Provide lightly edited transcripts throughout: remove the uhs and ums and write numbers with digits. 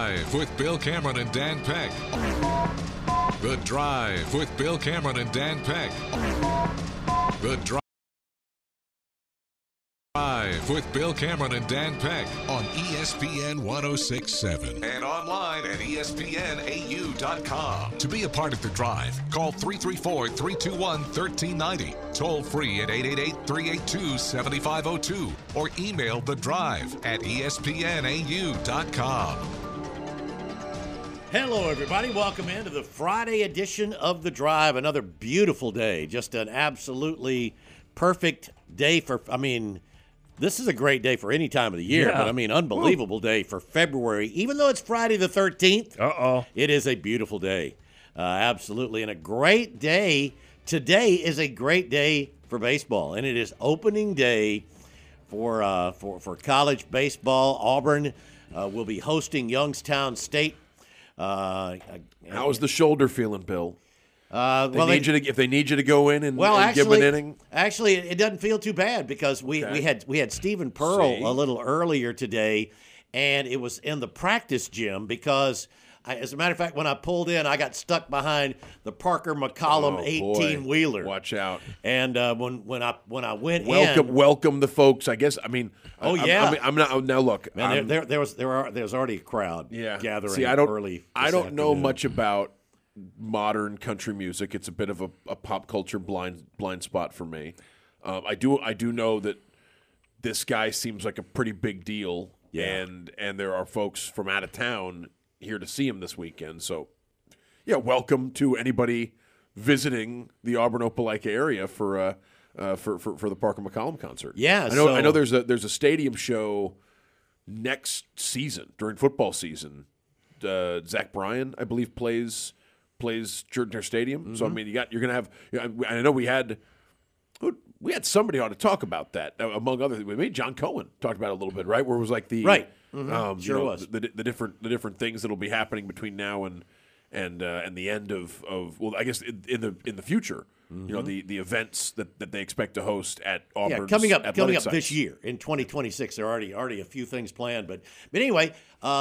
Drive with Bill Cameron and Dan Peck. The Drive with Bill Cameron and Dan Peck. The Drive with Bill Cameron and Dan Peck on ESPN 106.7 and online at ESPNAU.com. To be a part of The Drive, call 334-321-1390, toll free at 888-382-7502, or email The Drive at ESPNAU.com. Hello, everybody. Welcome into the Friday edition of The Drive. Another beautiful day. Just an absolutely perfect day this is a great day for any time of the year, but unbelievable day for February. Even though it's Friday the 13th, it is a beautiful day. Absolutely. And a great day. Today is a great day for baseball, and it is opening day for college baseball. Auburn will be hosting Youngstown State. How's the shoulder feeling, Bill? If they need you to go in and give an inning. Actually, it doesn't feel too bad because we had Stephen Pearl a little earlier today, and it was in the practice gym because, as a matter of fact, when I pulled in, I got stuck behind the Parker McCollum 18-wheeler. Watch out! And when I went welcome the folks. I guess I'm not now. Look, man, there's already a crowd gathering. See, I don't know afternoon. much about modern country music. It's a bit of a pop culture blind spot for me. I do know that this guy seems like a pretty big deal, and there are folks from out of town here to see him this weekend. So, welcome to anybody visiting the Auburn-Opelika area for the Parker McCollum concert. Yeah, I know there's a stadium show next season during football season. Zach Bryan, I believe, plays Jordan Stadium. Mm-hmm. So I mean, you're going to have. I know we had somebody on to talk about that among other things. Maybe John Cohen talked about it a little bit, right? Where it was like the right. Mm-hmm. Sure was the different things that'll be happening between now and the end of I guess in the future. Mm-hmm. The events that they expect to host at Auburn's coming up sites. this year in 2026. There are already a few things planned, but anyway,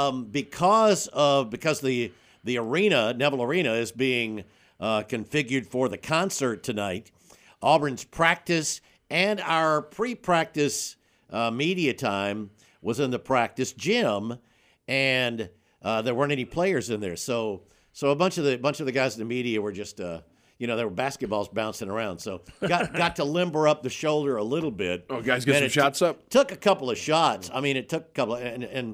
because the arena, Neville Arena, is being configured for the concert tonight, Auburn's practice and our pre-practice media time was in the practice gym, and there weren't any players in there. So a bunch of the guys in the media were just there were basketballs bouncing around. So got to limber up the shoulder a little bit. Oh, guys, get some shots up. Took a couple of shots. I mean, it took a couple and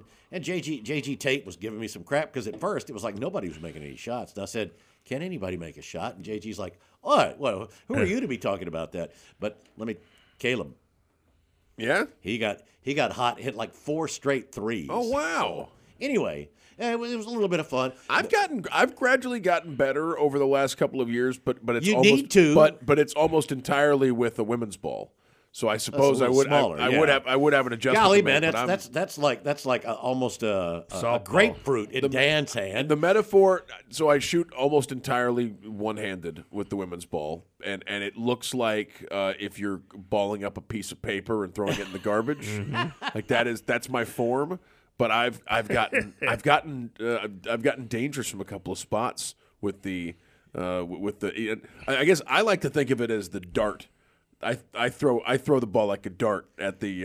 JG Tate was giving me some crap because at first it was like nobody was making any shots. And I said, "Can anybody make a shot?" And JG's like, "All right, well, who are you to be talking about that?" But Caleb. Yeah? He got hot, hit like 4 straight threes. Oh, wow. So, anyway, it was a little bit of fun. I've gradually gotten better over the last couple of years, but it's need to. But it's almost entirely with the women's ball. So I suppose I would have an adjustment. Golly, to make, man, that's like almost a grapefruit in Dan's hand. The metaphor. So I shoot almost entirely one-handed with the women's ball, and it looks like if you're balling up a piece of paper and throwing it in the garbage, like that's my form. But I've gotten dangerous from a couple of spots with the. I guess I like to think of it as the dart. I throw the ball like a dart at the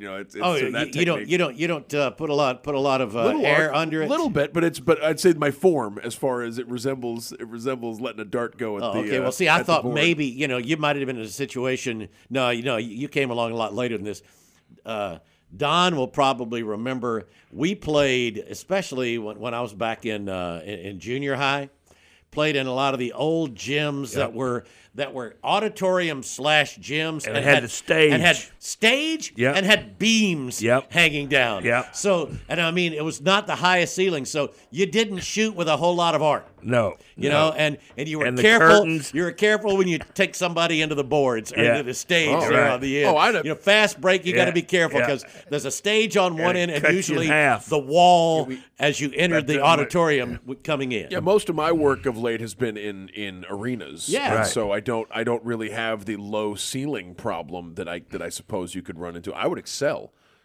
you don't put a lot of air under it. A little bit, but I'd say my form as far as it resembles letting a dart go at the. Okay, well, see, I thought maybe you might have been in a situation. No, you came along a lot later than this. Don will probably remember we played, especially when I was back in junior high. Played in a lot of the old gyms that were auditorium / gyms and had the stage and had beams hanging down. So it was not the highest ceiling, so you didn't shoot with a whole lot of art. No. You know, and you were And the careful. curtains. You were careful when you take somebody into the boards or into the stage on the end. Oh, I know. Fast break, you got to be careful because there's a stage on one end and cuts you usually in half. the wall as you entered the auditorium coming in. Yeah, most of my work of late has been in arenas. Yeah. And Right. so I don't really have the low ceiling problem that I suppose you could run into. I would excel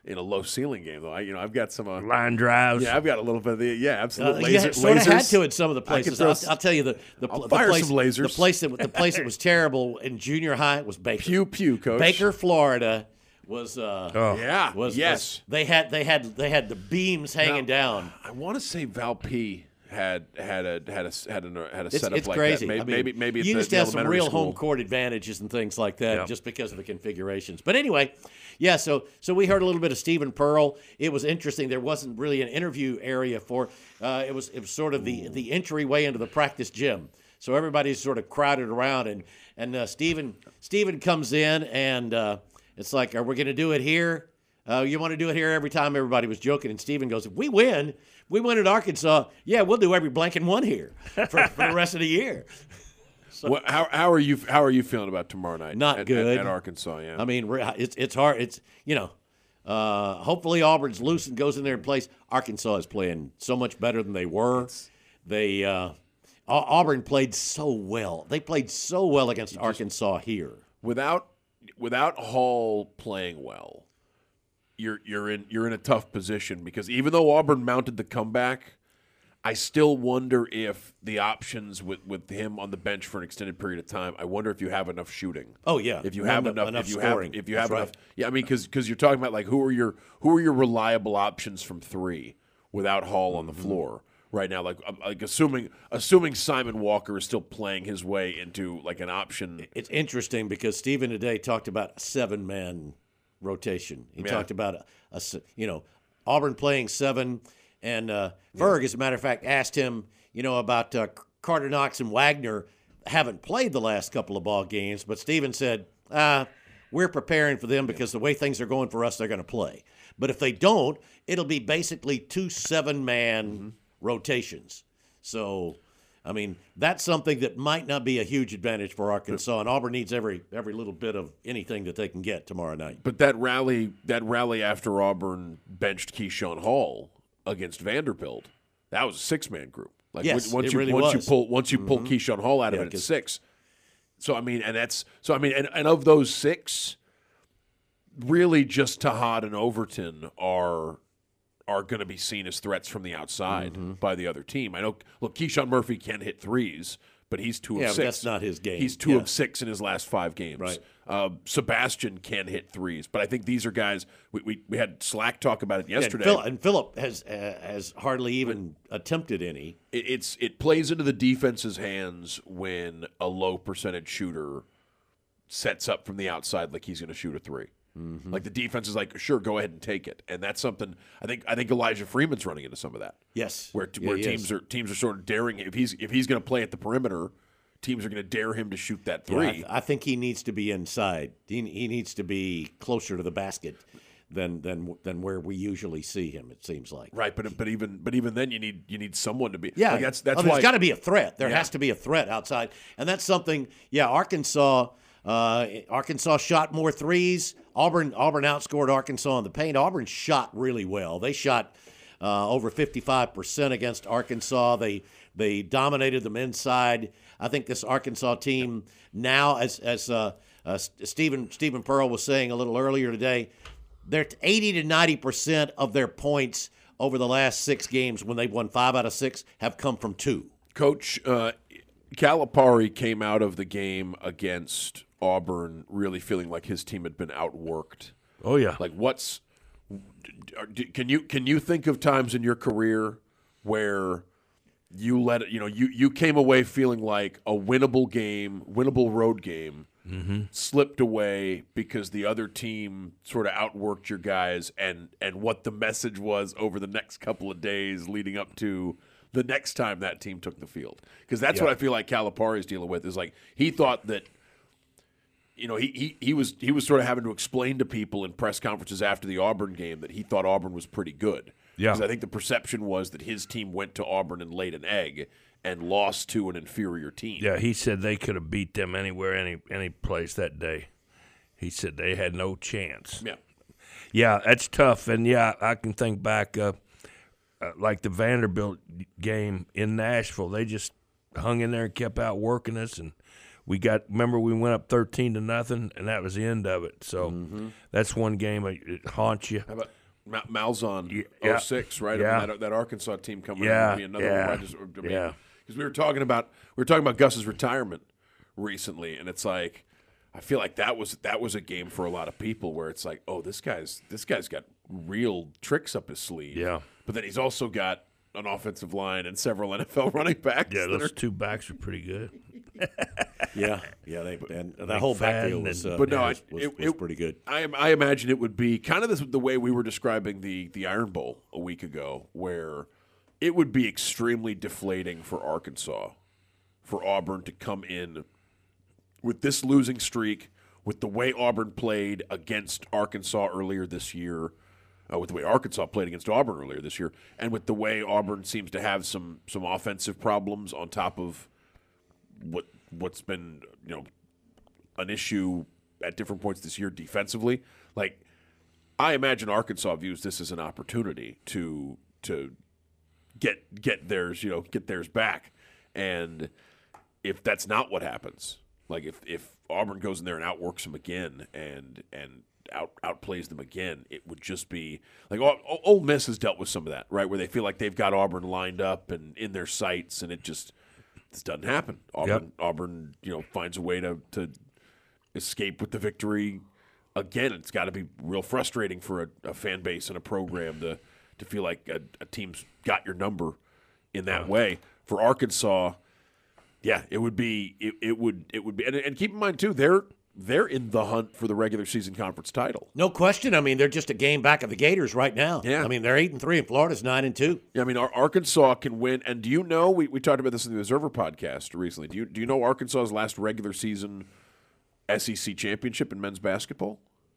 in a low ceiling game, though. I've got some line drives. Yeah, I've got a little bit of the absolutely yeah, sort of had to in some of the places. I'll tell you the place, some lasers. The place that was terrible in junior high was Baker. Pew pew, coach. Baker, Florida was they had the beams hanging down. I want to say Val P had a setup it's like crazy. that. Maybe it's you used to have some real school. home court advantages and things like that just because of the configurations. But anyway, yeah. So we heard a little bit of Stephen Pearl. It was interesting. There wasn't really an interview area for. It was sort of the entryway into the practice gym. So everybody's sort of crowded around, and Stephen comes in, and it's like, are we going to do it here? You want to do it here every time? Everybody was joking, and Stephen goes, if we win at Arkansas, yeah, we'll do every blanking one here for the rest of the year. So, how are you feeling about tomorrow night? Not good at Arkansas. Yeah, I mean, it's hard. It's hopefully Auburn's loose and goes in there and plays. Arkansas is playing so much better than they were. Auburn played so well. They played so well against Arkansas here. Without Hall playing well, you're in a tough position because even though Auburn mounted the comeback, I still wonder if the options with him on the bench for an extended period of time. I wonder if you have enough shooting. Oh yeah, if you have enough scoring. If you have enough, yeah. I mean, because you're talking about like who are your reliable options from three without Hall on the floor right now. Like assuming Simon Walker is still playing his way into like an option. It's interesting because Stephen today talked about a 7-man rotation. He talked about Auburn playing 7, and Ferg, as a matter of fact, asked him, about Carter Knox and Wagner haven't played the last couple of ball games, but Stephen said, we're preparing for them because the way things are going for us, they're going to play. But if they don't, it'll be basically 2 7-man rotations. So, I mean, that's something that might not be a huge advantage for Arkansas, and Auburn needs every little bit of anything that they can get tomorrow night. But that rally after Auburn benched Keyshawn Hall against Vanderbilt, that was a 6-man group. Like yes, once it you really pull was. Keyshawn Hall out of it, it's 6. So I mean, and of those 6, really just Tahad and Overton are going to be seen as threats from the outside by the other team. I know. Look, Keyshawn Murphy can hit threes, but he's 2 of 6. But that's not his game. He's 2 of 6 in his last 5 games. Right. Sebastian can hit threes, but I think these are guys. We had Slack talk about it yesterday. Yeah, and Phillip has hardly even attempted any. It plays into the defense's hands when a low percentage shooter sets up from the outside like he's going to shoot a 3. Like the defense is like, sure, go ahead and take it, and that's something I think Elijah Freeman's running into some of that. Yes, where teams are sort of daring if he's going to play at the perimeter, teams are going to dare him to shoot that 3. Yeah, I think he needs to be inside. He needs to be closer to the basket than where we usually see him. It seems like right, but even then you need someone to be like that's why there's got to be a threat. There has to be a threat outside, and that's something. Yeah, Arkansas shot more threes. Auburn outscored Arkansas in the paint. Auburn shot really well. They shot over 55% against Arkansas. They dominated them inside. I think this Arkansas team now, as Stephen Pearl was saying a little earlier today, they're 80 to 90% of their points over the last 6 games when they've won 5 out of 6 have come from 2. Coach, Calipari came out of the game against Auburn really feeling like his team had been outworked. Oh yeah. Like can you think of times in your career where you came away feeling like a winnable road game slipped away because the other team sort of outworked your guys and what the message was over the next couple of days leading up to the next time that team took the field? Because that's what I feel like Calipari is dealing with, is like he thought that he was sort of having to explain to people in press conferences after the Auburn game that he thought Auburn was pretty good. Yeah. Because I think the perception was that his team went to Auburn and laid an egg and lost to an inferior team. Yeah, he said they could have beat them anywhere, any place that day. He said they had no chance. Yeah. Yeah, that's tough. And, yeah, I can think back like the Vanderbilt game in Nashville. They just hung in there and kept out working us, and Remember we went up 13-0, and that was the end of it. So that's one game it haunts you. How about Malzahn, Yeah. 06, right? Yeah. I mean, that Arkansas team coming Yeah, in would be another yeah, one. yeah. Because we were talking about Gus's retirement recently, and it's like I feel like that was a game for a lot of people where it's like, oh, this guy's got real tricks up his sleeve. Yeah. But then he's also got an offensive line and several NFL running backs. Yeah, that those are, two backs are pretty good. Yeah. And that whole backfield was, But no, was pretty good. I imagine it would be kind of the way we were describing the Iron Bowl a week ago, where it would be extremely deflating for Arkansas, for Auburn to come in with this losing streak, with the way Auburn played against Arkansas earlier this year, with the way Arkansas played against Auburn earlier this year, and with the way Auburn seems to have some offensive problems on top of what's been an issue at different points this year defensively. Like, I imagine Arkansas views this as an opportunity to get theirs back, and if that's not what happens, like if Auburn goes in there and outworks them again and outplays them again, it would just be like Ole Miss has dealt with some of that, right, where they feel like they've got Auburn lined up and in their sights, and this doesn't happen. Auburn finds a way to escape with the victory. Again, it's got to be real frustrating for a fan base and a program to feel like a team's got your number in that way. For Arkansas, yeah, it would be. It would be. And keep in mind too, they're in the hunt for the regular season conference title. No question. I mean, they're just a game back of the Gators right now. Yeah. I mean, they're 8-3, and Florida's 9-2. Yeah, I mean, Arkansas can win. And do you know, we talked about this in the Observer podcast recently. Do you know Arkansas's last regular season SEC championship in men's basketball?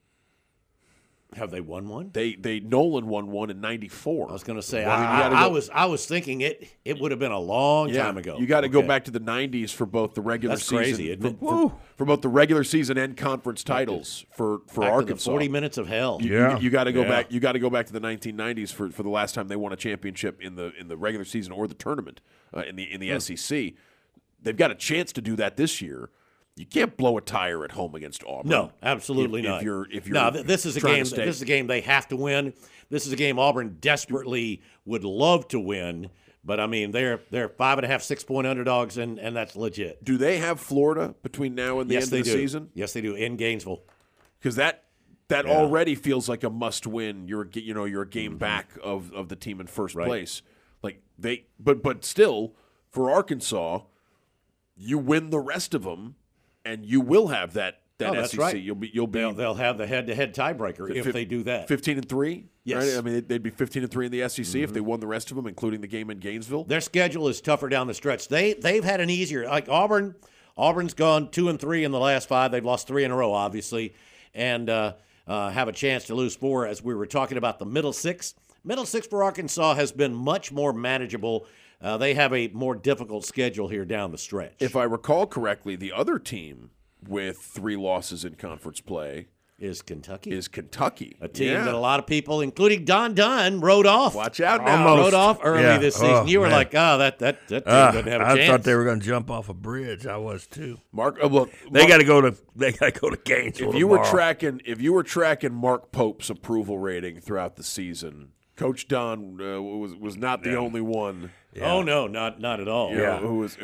Have they won one? They Nolan won one in '94. I was going to say, Wow. I was thinking it would have been a long time ago. You got to go back to the '90s for both the regular That's season, crazy, isn't it? for both the regular season and conference titles for Back to the Arkansas. 40 minutes of hell. You got to go back. You got to go back to the 1990s for the last time they won a championship in the regular season or the tournament in the SEC. They've got a chance to do that this year. You can't blow a tire at home against Auburn. No, absolutely not. If you're no, this is a game. This is a game they have to win. This is a game Auburn desperately would love to win. But I mean, they're 5.5, 6-point underdogs, and that's legit. Do they have Florida between now and the end of the season? Yes, they do in Gainesville. Because that already feels like a must-win. You're a game back of the team in first place. Like but still, for Arkansas, you win the rest of them. And you will have that that's SEC. right. You'll be. They'll have the head-to-head tiebreaker if they do that. 15-3. Yes. Right? I mean, they'd be 15-3 in the SEC if they won the rest of them, including the game in Gainesville. Their schedule is tougher down the stretch. They've had an easier, like Auburn. Auburn's gone 2-3 in the last 5. They've lost 3 in a row, obviously, and have a chance to lose 4. As we were talking about the middle six. Middle six for Arkansas has been much more manageable. They have a more difficult schedule here down the stretch. If I recall correctly, the other team with 3 losses in conference play is Kentucky. A team that a lot of people, including Don Dunn, wrote off. Watch out now. Almost. Wrote off early this season. You were like, that team doesn't have a chance. I thought they were going to jump off a bridge. I was too. Mark, they got to go to Gainesville. If you were tracking Mark Pope's approval rating throughout the season, Coach Don was not the only one. Yeah. Oh no, not at all. Who was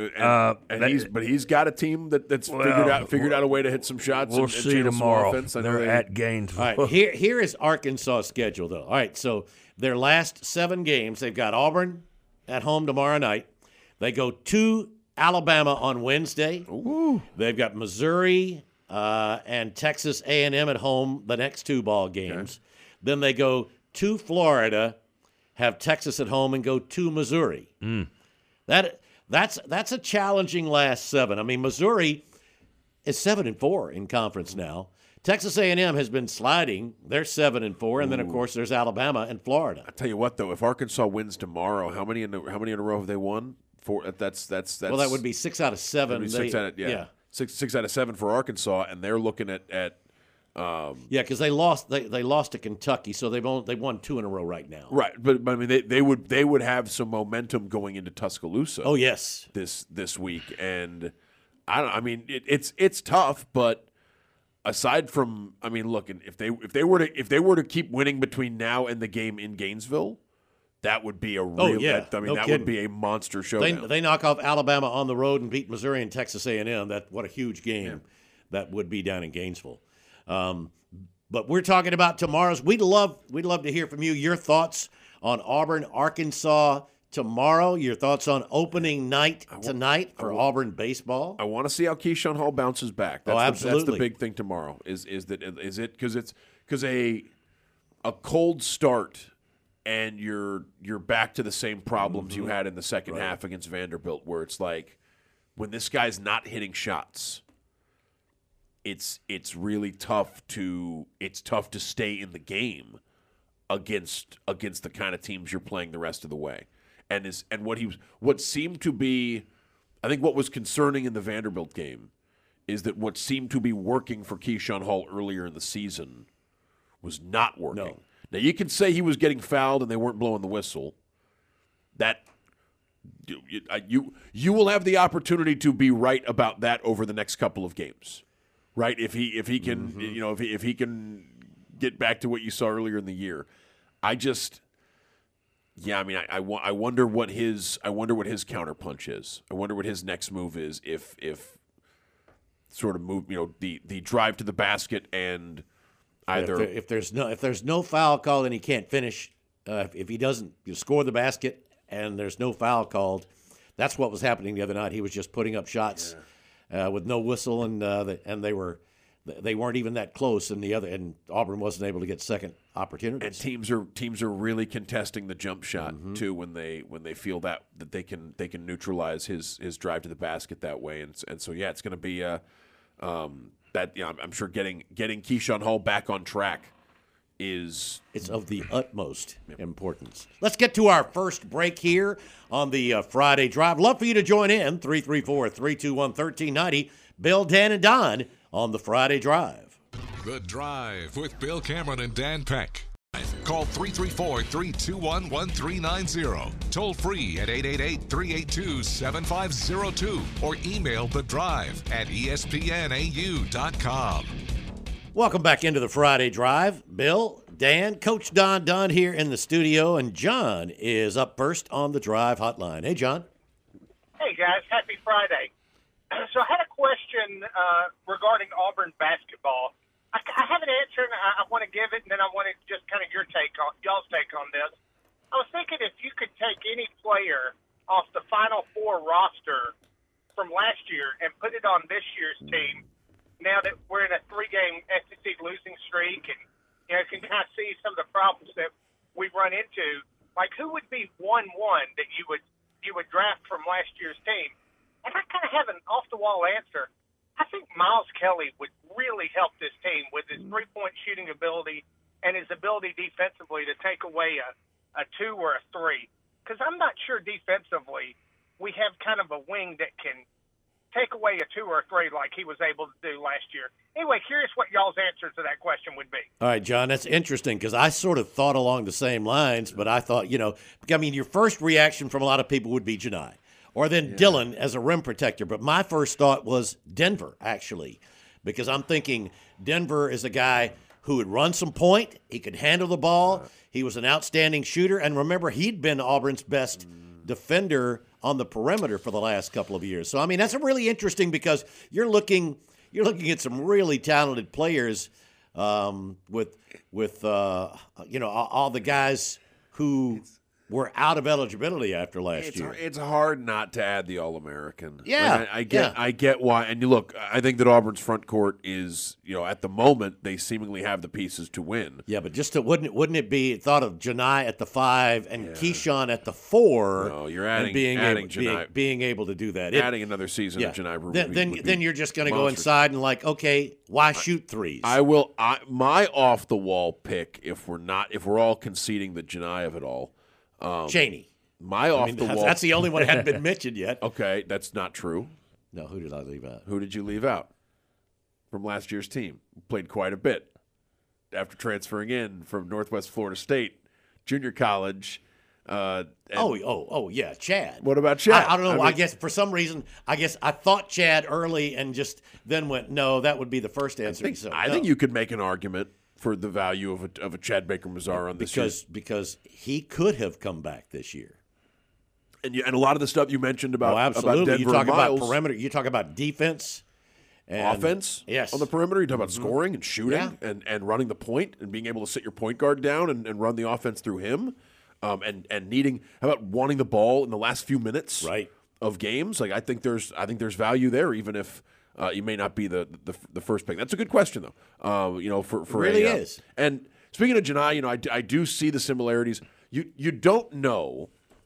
he's got a team that's figured out a way to hit some shots. We'll and see tomorrow. They're at Gainesville. All right, here is Arkansas' schedule though. All right, so their last 7 games, they've got Auburn at home tomorrow night. They go to Alabama on Wednesday. Ooh. They've got Missouri and Texas A&M at home the next 2 ball games. Okay. Then they go to Florida, have Texas at home, and go to Missouri. That's a challenging last 7. I mean, Missouri is 7-4 in conference now. Texas A&M has been sliding; they're 7-4, and then of course there's Alabama and Florida. I tell you what, though, if Arkansas wins tomorrow, how many in a row have they won? 4. That's well, that would be 6 out of 7. 6 out of 7 for Arkansas, and they're looking at. Because they lost to Kentucky, so they've won 2 in a row right now. Right, but I mean they would have some momentum going into Tuscaloosa. Oh yes, this week, and It's tough, but aside from, look, if they were to keep winning between now and the game in Gainesville, that would be a real. That would be a monster showdown. They knock off Alabama on the road and beat Missouri and Texas A&M. What a huge game that would be down in Gainesville. But we're talking about tomorrow's. We'd love to hear from you. Your thoughts on Auburn, Arkansas tomorrow. Your thoughts on opening night tonight for Auburn baseball. I want to see how Keyshawn Hall bounces back. Absolutely. That's the big thing tomorrow. Is it because a cold start and you're back to the same problems you had in the second half against Vanderbilt, where it's like when this guy's not hitting shots, it's really tough to stay in the game against the kind of teams you're playing the rest of the way. And what seemed to be, I think what was concerning in the Vanderbilt game is that what seemed to be working for Keyshawn Hall earlier in the season was not working. No. Now you can say he was getting fouled and they weren't blowing the whistle. That you will have the opportunity to be right about that over the next couple of games, right? If he can if he can get back to what you saw earlier in the year, I wonder what his counterpunch is. I wonder what his next move is if sort of move the drive to the basket and either if there's no foul called and he can't finish, if he doesn't score the basket and there's no foul called, that's what was happening the other night. He was just putting up shots with no whistle and they weren't even that close, and Auburn wasn't able to get second opportunities. And teams are really contesting the jump shot too when they feel that they can neutralize his drive to the basket that way, and so it's going to be I'm sure getting Keyshawn Hall back on track it's of the utmost importance. Let's get to our first break here on the Friday Drive. Love for you to join in 334-321-1390. Bill, Dan, and Don on the Friday Drive. The Drive with Bill Cameron and Dan Peck. Call 334-321-1390. Toll free at 888-382-7502 or email The Drive at espnau.com. Welcome back into the Friday Drive. Bill, Dan, Coach Don Dunn here in the studio, and John is up first on the Drive hotline. Hey, John. Hey, guys. Happy Friday. So I had a question regarding Auburn basketball. I have an answer, and I want to give it, and then I want to just kind of y'all's take on this. I was thinking if you could take any player off the Final Four roster from last year and put it on this year's team, now that we're in a 3-game SEC losing streak and can kind of see some of the problems that we've run into, like who would be 1-1 that you would draft from last year's team? And I kind of have an off-the-wall answer. I think Miles Kelly would really help this team with his three-point shooting ability and his ability defensively to take away a 2 or a 3. Because I'm not sure defensively we have kind of a wing that can take away a 2 or a 3 like he was able to do last year. Anyway, curious what y'all's answer to that question would be. All right, John, that's interesting because I sort of thought along the same lines, but I thought, your first reaction from a lot of people would be Janai. Or then Dylan as a rim protector. But my first thought was Denver, actually, because I'm thinking Denver is a guy who would run some point. He could handle the ball. He was an outstanding shooter. And remember, he'd been Auburn's best defender on the perimeter for the last couple of years. So, that's really interesting because you're looking at some really talented players with all the guys who were out of eligibility after last year. It's hard not to add the All-American. Yeah, I get why. And you look, I think that Auburn's front court is, at the moment they seemingly have the pieces to win. Yeah, but wouldn't it be thought of Janai at the 5 and Keyshawn at the 4? No, you're adding Janai, being able to do that. Adding another season of Janai. Then you're just going to go inside and okay, why shoot threes? My off the wall pick if we're all conceding the Janai of it all. Cheney. That's the only one that hadn't been mentioned yet. Okay, that's not true. No, who did I leave out? Who did you leave out from last year's team? Played quite a bit after transferring in from Northwest Florida State Junior College. Yeah, Chad. What about Chad? I don't know. I I mean- guess for some reason, I thought Chad early and just then went, no, that would be the first answer. I think you could make an argument for the value of a Chad Baker-Mazar on this year. because he could have come back this year. And a lot of the stuff you mentioned about, Absolutely. about Denver You talk and Miles, about perimeter. You talk about defense. And offense yes. on the perimeter. You talk about scoring and shooting and running the point and being able to sit your point guard down and run the offense through him. And needing, how about wanting the ball in the last few minutes of games? Like I think there's value there, even if you may not be the first pick. That's a good question though. For it really is. And speaking of Janai, I do see the similarities. You don't know.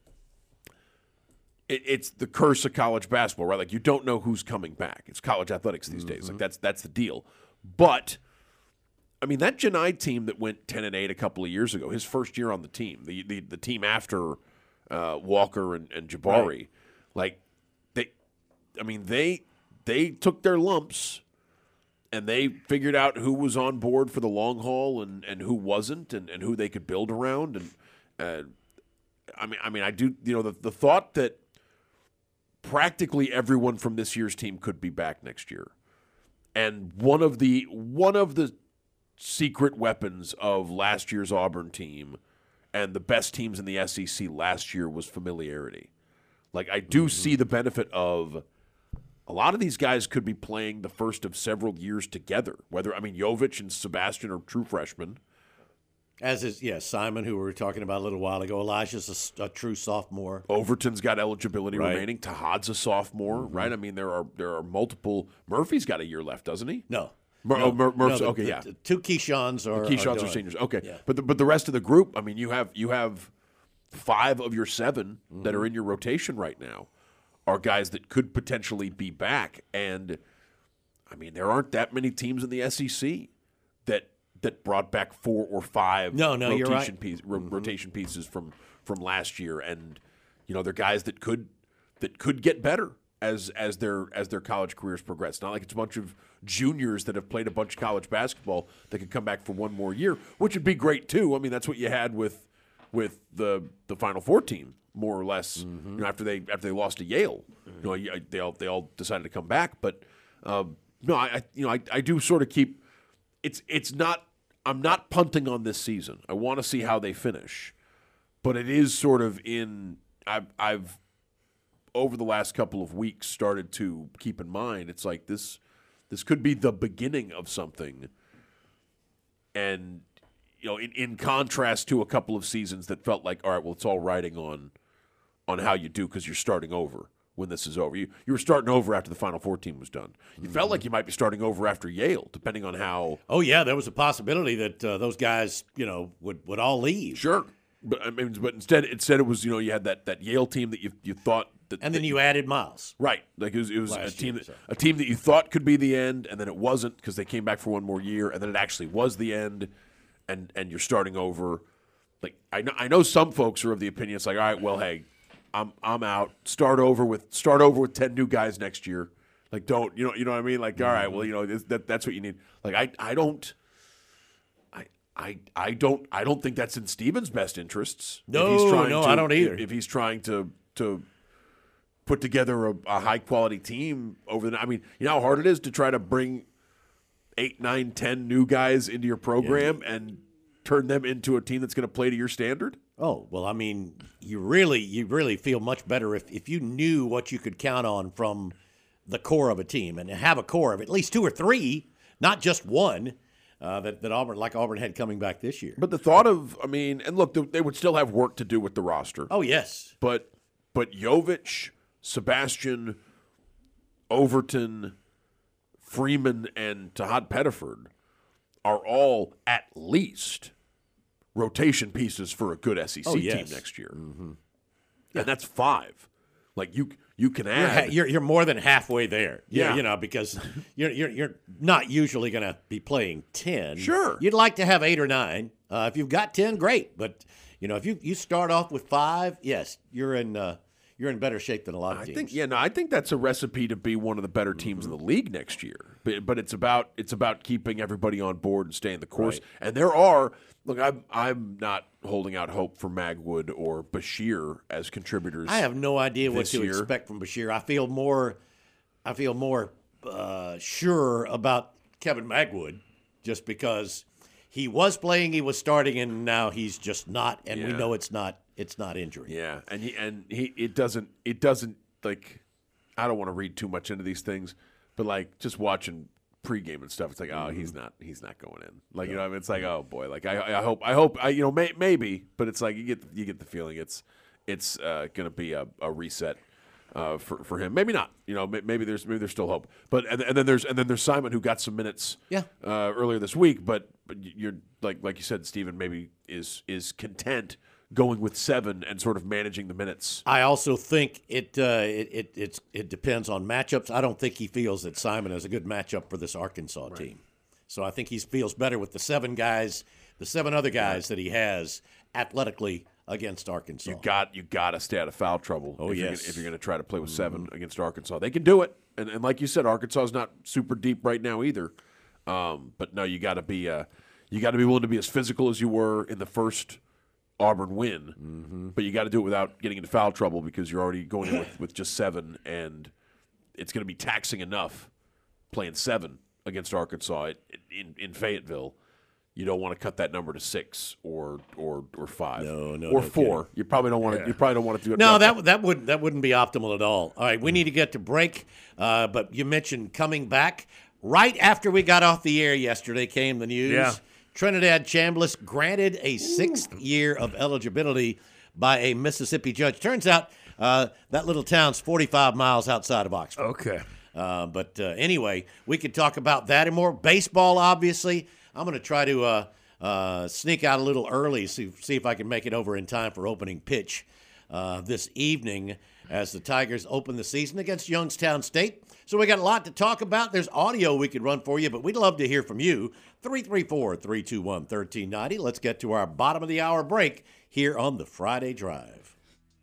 It's the curse of college basketball, right? Like you don't know who's coming back. It's college athletics these days. Like that's the deal. But I mean, that Janai team that went 10-8 a couple of years ago, his first year on the team, the team after Walker and Jabari, like they took their lumps and they figured out who was on board for the long haul and who wasn't and who they could build around. And I do, the thought that practically everyone from this year's team could be back next year. And one of the secret weapons of last year's Auburn team and the best teams in the SEC last year was familiarity. Like I do see the benefit of a lot of these guys could be playing the first of several years together. Jovic and Sebastian are true freshmen. As is, Simon, who we were talking about a little while ago. Elijah's a true sophomore. Overton's got eligibility remaining. Tahad's a sophomore, right? I mean, there are multiple. Murphy's got a year left, doesn't he? No. Murph's okay. The two Keishons are Keishons are seniors. Okay, yeah. But the rest of the group, I mean, you have 5 of your 7 that are in your rotation right now are guys that could potentially be back, and I mean, there aren't that many teams in the SEC that brought back 4 or 5 you're right. rotation pieces from last year, and they're guys that could get better as their college careers progress. Not like it's a bunch of juniors that have played a bunch of college basketball that could come back for one more year, which would be great too. I mean, that's what you had with the Final Four team, more or less. After they lost to Yale, they all decided to come back. But I do sort of keep. It's not. I'm not punting on this season. I want to see how they finish, but it is sort of in. I've over the last couple of weeks started to keep in mind. It's like this could be the beginning of something, and in contrast to a couple of seasons that felt like, all right, well, it's all riding on how you do because you're starting over when this is over. You were starting over after the Final Four team was done. You felt like you might be starting over after Yale, depending on how. Oh yeah, there was a possibility that those guys, would all leave. Sure, but instead it was you had that Yale team that you thought that, and then you added Miles. Right, like it was a team year, a team that you thought could be the end, and then it wasn't because they came back for one more year, and then it actually was the end, and you're starting over. Like I know some folks are of the opinion it's like, all right, well, hey, I'm out. Start over with 10 new guys next year. Like don't you know what I mean? Like all right, well that's what you need. Like I don't think that's in Steven's best interests. No, I don't either. If he's trying to put together a high quality team over the. I mean, you know how hard it is to try to bring 8, 9, 10 new guys into your program and turn them into a team that's going to play to your standard. Oh, well, I mean, you really feel much better if you knew what you could count on from the core of a team and have a core of at least 2 or 3, not just one, that Auburn had coming back this year. But the thought of, and look, they would still have work to do with the roster. Oh, yes. But Jovic, Sebastian, Overton, Freeman, and Tahad Pettiford are all at least rotation pieces for a good SEC team next year. Yeah. And that's 5. Like you can add. You're more than halfway there. Yeah. Because you're not usually going to be playing 10. Sure. You'd like to have 8 or 9. If you've got 10, great. But if you start off with 5, yes, you're in better shape than a lot of teams. I think that's a recipe to be one of the better teams in the league next year. but it's about keeping everybody on board and staying the course. Right. And there are look, I'm not holding out hope for Magwood or Bashir as contributors. I have no idea what this to year. expect from Bashir. I feel more sure about Kevin Magwood just because he was playing, he was starting, and now he's just not. And we Yeah. know it's not injury. Yeah, and he it doesn't like, I don't want to read too much into these things, but like just watching pregame and stuff, it's like, oh, he's not going in. Like, you know, I mean, it's like, oh boy, like I hope you know, maybe, but it's like you get the feeling it's going to be a reset for him. Maybe not. You know, maybe there's still hope. But and then there's Simon, who got some minutes earlier this week, but you're like you said, Stephen maybe is content going with 7 and sort of managing the minutes. I also think it depends on matchups. I don't think he feels that Simon is a good matchup for this Arkansas team. So I think he feels better with the 7 other guys that he has athletically against Arkansas. You got to stay out of foul trouble. Oh, if yes. If you're going to try to play with 7 against Arkansas, they can do it. And like you said, Arkansas is not super deep right now either. But no, you got to be willing to be as physical as you were in the first Auburn win, but you got to do it without getting into foul trouble because you're already going in with just 7, and it's going to be taxing enough playing 7 against Arkansas in Fayetteville. You don't want to cut that number to 6 or 5 or 4. Kidding. You probably don't want to. You probably don't want to do it. No, that wouldn't be optimal at all. All right, we need to get to break. But you mentioned coming back right after we got off the air yesterday. Came the news. Yeah. Trinidad Chambliss granted a 6th year of eligibility by a Mississippi judge. Turns out that little town's 45 miles outside of Oxford. Okay. But anyway, we could talk about that and more. Baseball, obviously. I'm going to try to sneak out a little early, see if I can make it over in time for opening pitch this evening as the Tigers open the season against Youngstown State. So we got a lot to talk about. There's audio we could run for you, but we'd love to hear from you. 334-321-1390. Let's get to our bottom of the hour break here on the Friday Drive.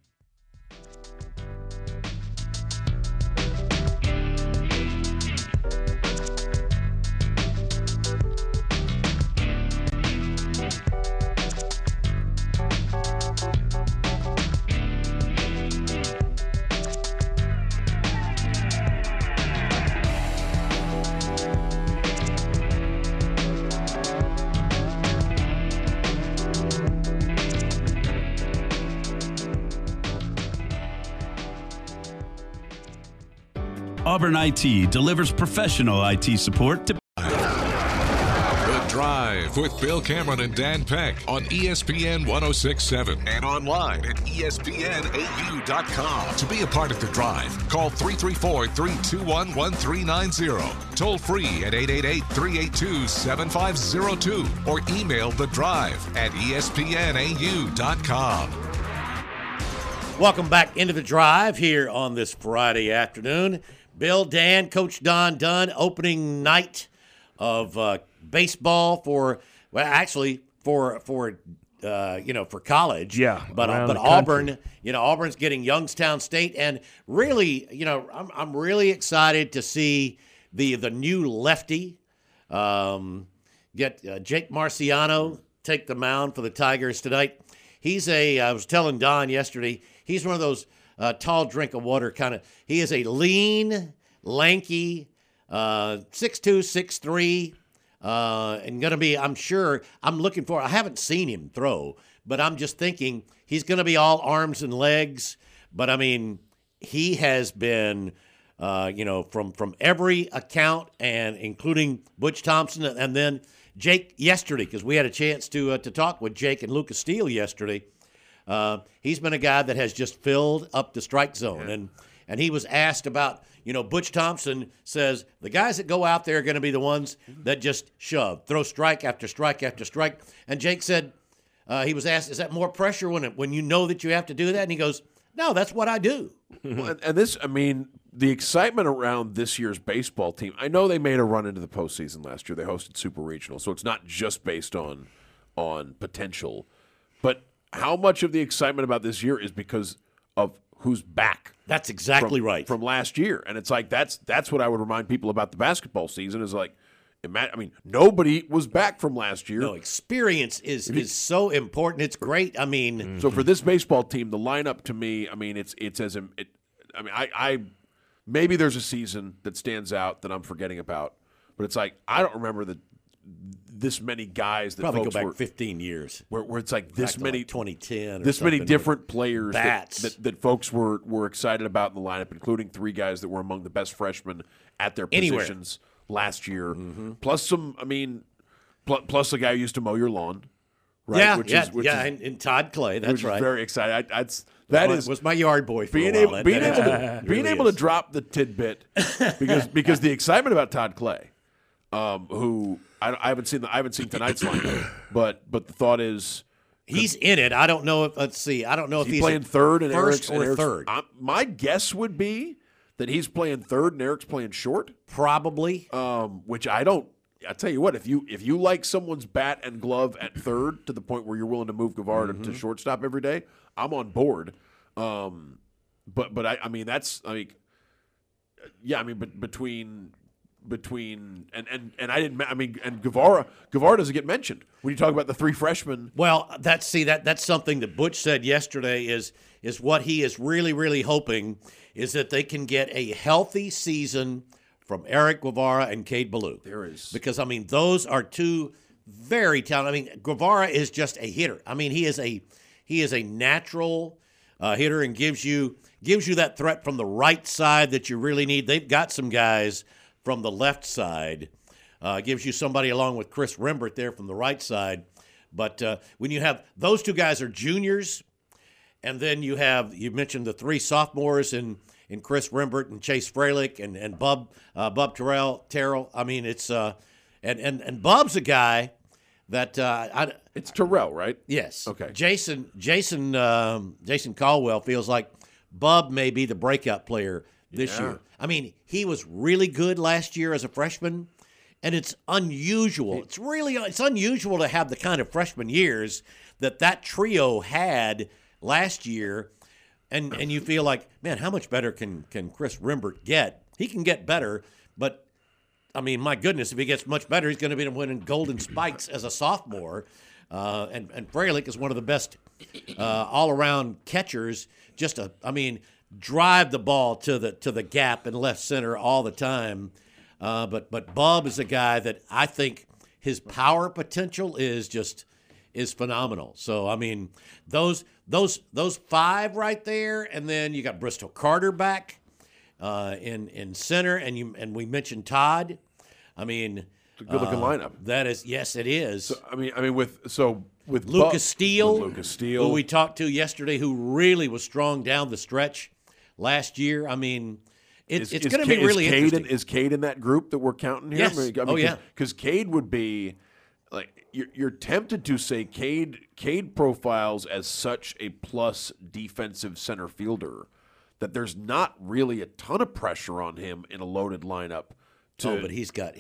Auburn IT delivers professional IT support to The Drive with Bill Cameron and Dan Peck on ESPN 106.7 and online at ESPNAU.com. To be a part of The Drive, call 334-321-1390. Toll free at 888-382-7502 or email The Drive at ESPNAU.com. Welcome back into the Drive here on this Friday afternoon. Bill, Dan, Coach Don Dunn, opening night of baseball for college. Yeah, but around the Auburn, country. Auburn's getting Youngstown State, and really, I'm really excited to see the new lefty get Jake Marciano take the mound for the Tigers tonight. I was telling Don yesterday, he's one of those tall drink of water kind of. He is a lean, lanky, 6'2", 6'3", and going to be, I'm sure, I haven't seen him throw, but I'm just thinking he's going to be all arms and legs. But, I mean, he has been, from every account, and including Butch Thompson and then Jake yesterday, because we had a chance to talk with Jake and Lucas Steele yesterday. He's been a guy that has just filled up the strike zone, and he was asked about, Butch Thompson says the guys that go out there are going to be the ones that just shove, throw strike after strike after strike. And Jake said, he was asked, is that more pressure when you know that you have to do that? And he goes, no, that's what I do. Well, and this, I mean, the excitement around this year's baseball team, I know they made a run into the postseason last year. They hosted Super Regional, so it's not just based on potential. But how much of the excitement about this year is because of who's back? That's exactly right. From last year. And it's like that's what I would remind people about the basketball season is like, I mean, nobody was back from last year. No, experience is so important. It's great. I mean, so for this baseball team, the lineup to me, I mean, it's as I maybe there's a season that stands out that I'm forgetting about, but it's like I don't remember this many guys that probably folks go back were, 15 years. Where it's like this Back to many like 2010, or this many something. different players Bats. that folks were excited about in the lineup, including 3 guys that were among the best freshmen at their Anywhere. positions last year. Plus some, I mean, plus the guy who used to mow your lawn, right? Yeah, and Todd Clay. That's which is right. very excited. Was my yard boy for being a while. able being able to drop the tidbit because the excitement about Todd Clay, who I haven't seen tonight's lineup, but the thought is he's in it. I don't know if I don't know if he's he's playing third and first Eric's, or third. My guess would be that he's playing third and Eric's playing short. Probably. Which I don't. I tell you what, if you like someone's bat and glove at third to the point where you're willing to move Guevara to shortstop every day, I'm on board. But I mean that's like, yeah, I mean, but between and I didn't. I mean, and Guevara doesn't get mentioned when you talk about the 3 freshmen. Well, that's something that Butch said yesterday is what he is really hoping is that they can get a healthy season from Eric Guevara and Cade Ballou. There is. Because, I mean, those are 2 very talented. I mean, Guevara is just a hitter. I mean, he is a natural hitter and gives you that threat from the right side that you really need. They've got some guys from the left side. Gives you somebody along with Chris Rembert there from the right side. But when you have those 2 guys are juniors, and then you mentioned the 3 sophomores in Chris Rembert and Chase Freilich and Bub Terrell. I mean, it's and Bub's a guy that It's Terrell, right? yes. Okay. Jason Caldwell feels like Bub may be the breakout player this year. I mean, he was really good last year as a freshman, and it's unusual. It's unusual to have the kind of freshman years that trio had last year, and you feel like, man, how much better can Chris Rembert get? He can get better, but I mean, my goodness, if he gets much better, he's going to be winning Golden Spikes as a sophomore. And Freilich is one of the best all-around catchers. Drive the ball to the gap in left center all the time. But Bub is a guy that I think his power potential is phenomenal. So I mean, those 5 right there, and then you got Bristol Carter back in center, and we mentioned Todd. I mean, It's a good-looking lineup. That is, yes, it is. So, I mean, with Lucas Steele, who we talked to yesterday, who really was strong down the stretch last year. I mean, it's going to be really interesting. Is Cade in that group that we're counting here? Yes. Because Cade would be like you're tempted to say Cade profiles as such a plus defensive center fielder that there's not really a ton of pressure on him in a loaded lineup. But he's got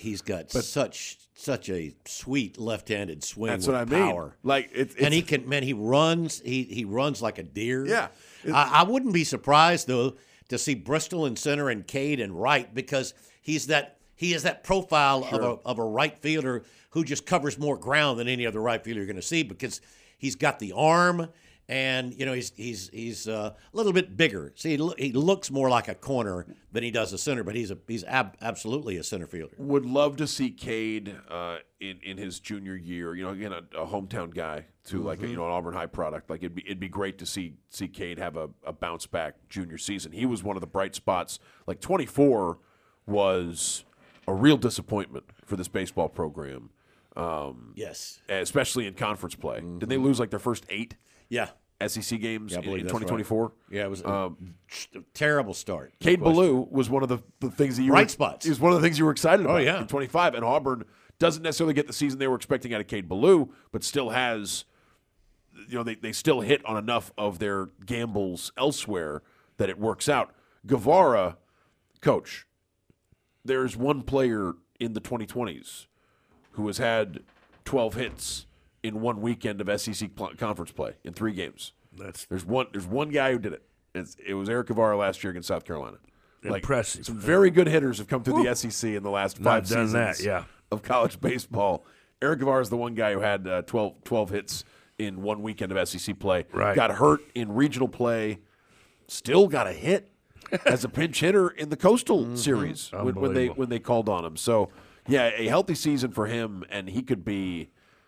such a sweet left-handed swing. That's with what I mean. power. Like and he runs. He runs like a deer. Yeah. I wouldn't be surprised though to see Bristol in center and Cade in right, because he is that profile of a right fielder who just covers more ground than any other right fielder you're going to see, because he's got the arm. And he's a little bit bigger. See, he looks more like a corner than he does a center, but he's absolutely a center fielder. Would love to see Cade in his junior year. You know, again, a hometown guy too, like an Auburn High product. Like it'd be great to see Cade have a bounce back junior season. He was one of the bright spots. Like 24 was a real disappointment for this baseball program. Yes, especially in conference play. Did they lose like their first 8? Yeah. SEC games in that's 2024. Right. Yeah, it was a terrible start. Cade Ballou was one of the things that you bright spots. He was one of the things you were excited about in 25. And Auburn doesn't necessarily get the season they were expecting out of Cade Ballou, but still has, they still hit on enough of their gambles elsewhere that it works out. Guevara, coach, there's one player in the 2020s who has had 12 hits in one weekend of SEC conference play in 3 games. There's one guy who did it. It was Eric Guevara last year against South Carolina. Impressive. Some very good hitters have come through the SEC in the last 5 seasons of college baseball. Eric Guevara is the one guy who had 12 hits in one weekend of SEC play. Right. Got hurt in regional play. Still got a hit as a pinch hitter in the Coastal Series when they called on him. So, yeah, a healthy season for him, and he could be,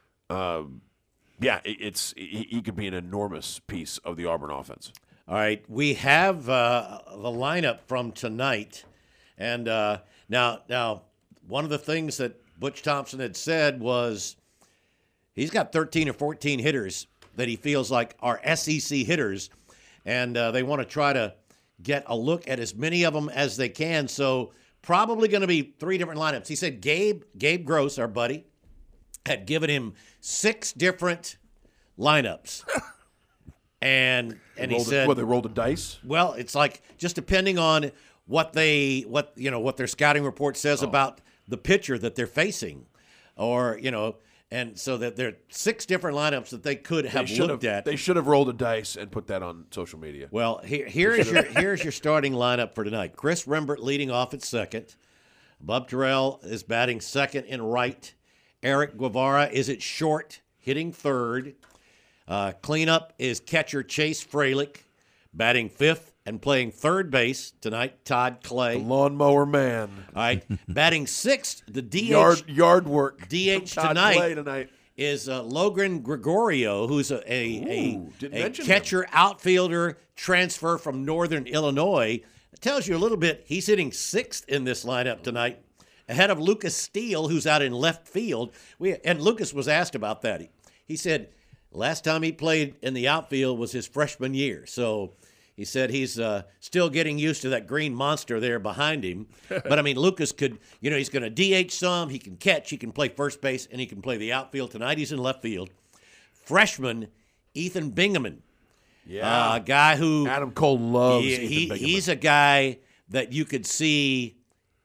he could be an enormous piece of the Auburn offense. All right, we have the lineup from tonight, and now one of the things that Butch Thompson had said was he's got 13 or 14 hitters that he feels like are SEC hitters, and they want to try to get a look at as many of them as they can. So probably going to be 3 different lineups. He said Gabe Gross, our buddy, had given him 6 different lineups. And he said, they rolled a dice? Well, it's like just depending on what their scouting report says about the pitcher that they're facing, or and so that there are 6 different lineups that they could have looked at. They should have rolled a dice and put that on social media. Well, here's your starting lineup for tonight. Chris Rembert leading off at second. Bub Terrell is batting second in right. Eric Guevara is at short, hitting third. Cleanup is catcher Chase Fralick, batting fifth and playing third base tonight. Todd Clay, the lawnmower man. All right, batting sixth. The DH yard work. DH tonight is Logan Gregorio, who's a catcher outfielder transfer from Northern Illinois. It tells you a little bit. He's hitting sixth in this lineup tonight, ahead of Lucas Steele, who's out in left field. And Lucas was asked about that. He said last time he played in the outfield was his freshman year. So he said he's still getting used to that green monster there behind him. But, I mean, Lucas could, he's going to DH some. He can catch. He can play first base, and he can play the outfield. Tonight he's in left field. Freshman Ethan Bingaman. Yeah. A guy who Adam Cole loves Ethan Bingaman. He's a guy that you could see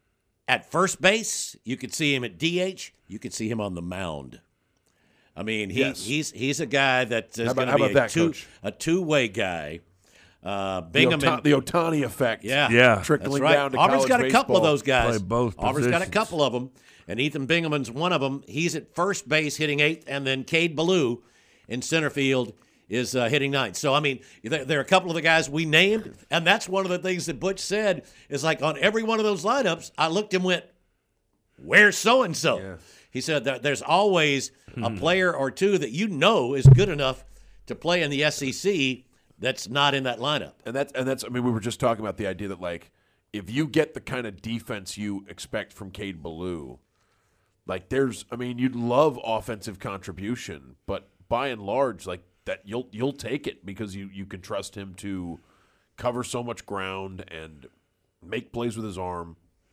at first base. You could see him at DH. You could see him on the mound. I mean, he's a guy that is going to be a two-way guy. Bingaman, the Ohtani effect. Yeah. Trickling right. down to Auburn's college got a couple baseball. of those guys. Play both Auburn's got a positions. couple of them, and Ethan Bingaman's one of them. He's at first base hitting eighth, and then Cade Ballou in center field is hitting ninth. So, I mean, there are a couple of the guys we named, and that's one of the things that Butch said is like on every one of those lineups, I looked and went, where's so-and-so? Yeah. He said that there's always a player or two that is good enough to play in the SEC that's not in that lineup. And that's I mean, we were just talking about the idea that, like, if you get the kind of defense you expect from Cade Ballou, like you'd love offensive contribution, but by and large, like that you'll take it because you can trust him to cover so much ground and make plays with his arm.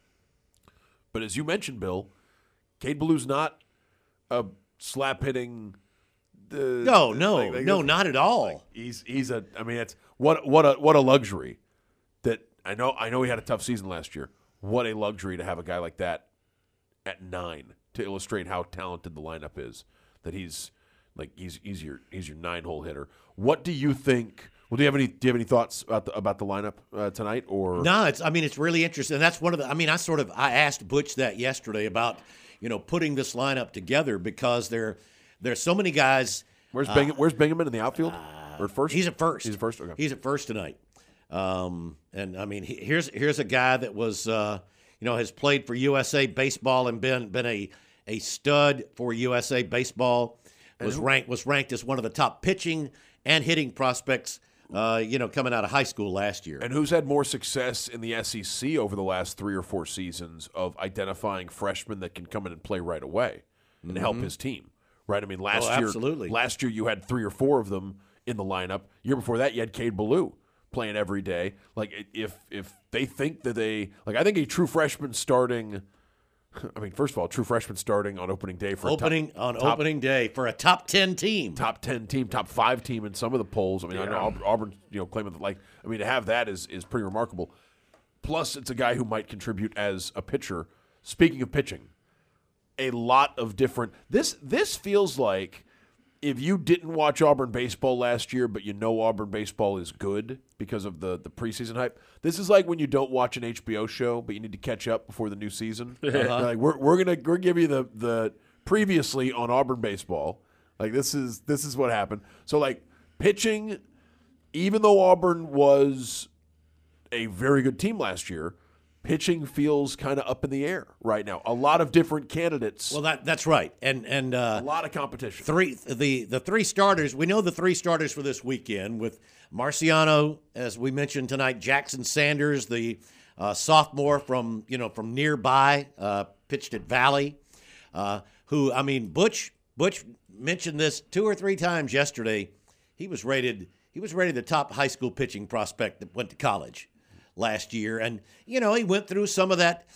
But as you mentioned, Bill, Cade Ballou's not a slap hitting. No, not at all. Like he's a. I mean, it's what a luxury. That I know he had a tough season last year. What a luxury to have a guy like that at 9 to illustrate how talented the lineup is. That he's your 9-hole hitter. What do you think? Well, do you have any thoughts about the lineup tonight? Or no, it's really interesting. And that's one of the. I mean, I asked Butch that yesterday about putting this lineup together because there's so many guys. Where's Bingaman in the outfield or first? He's at first. He's at first. Okay. He's at first tonight. And I mean, here's a guy that was has played for USA Baseball and been a stud for USA Baseball. Was ranked as one of the top pitching and hitting prospects. Coming out of high school last year. And who's had more success in the SEC over the last 3 or 4 seasons of identifying freshmen that can come in and play right away and help his team, right? I mean, last year you had 3 or 4 of them in the lineup. Year before that, you had Cade Ballou playing every day. Like, if they think that I think a true freshman starting. I mean, first of all, true freshman starting on opening day for opening day for a top 10 team, top 5 team in some of the polls. I mean, I know Auburn, claiming that to have that is pretty remarkable. Plus, it's a guy who might contribute as a pitcher. Speaking of pitching, a lot of different. This feels like if you didn't watch Auburn baseball last year, but you know Auburn baseball is good because of the preseason hype, this is like when you don't watch an HBO show, but you need to catch up before the new season. Like we're gonna give you the previously on Auburn baseball. Like this is what happened. So like pitching, even though Auburn was a very good team last year, pitching feels kind of up in the air right now. A lot of different candidates. Well, that's right, and a lot of competition. The three starters. We know the three starters for this weekend with Marciano, as we mentioned tonight. Jackson Sanders, the sophomore from nearby, pitched at Valley. Who, I mean, Butch mentioned this 2 or 3 times yesterday. He was rated the top high school pitching prospect that went to college last year, and he went through some of that.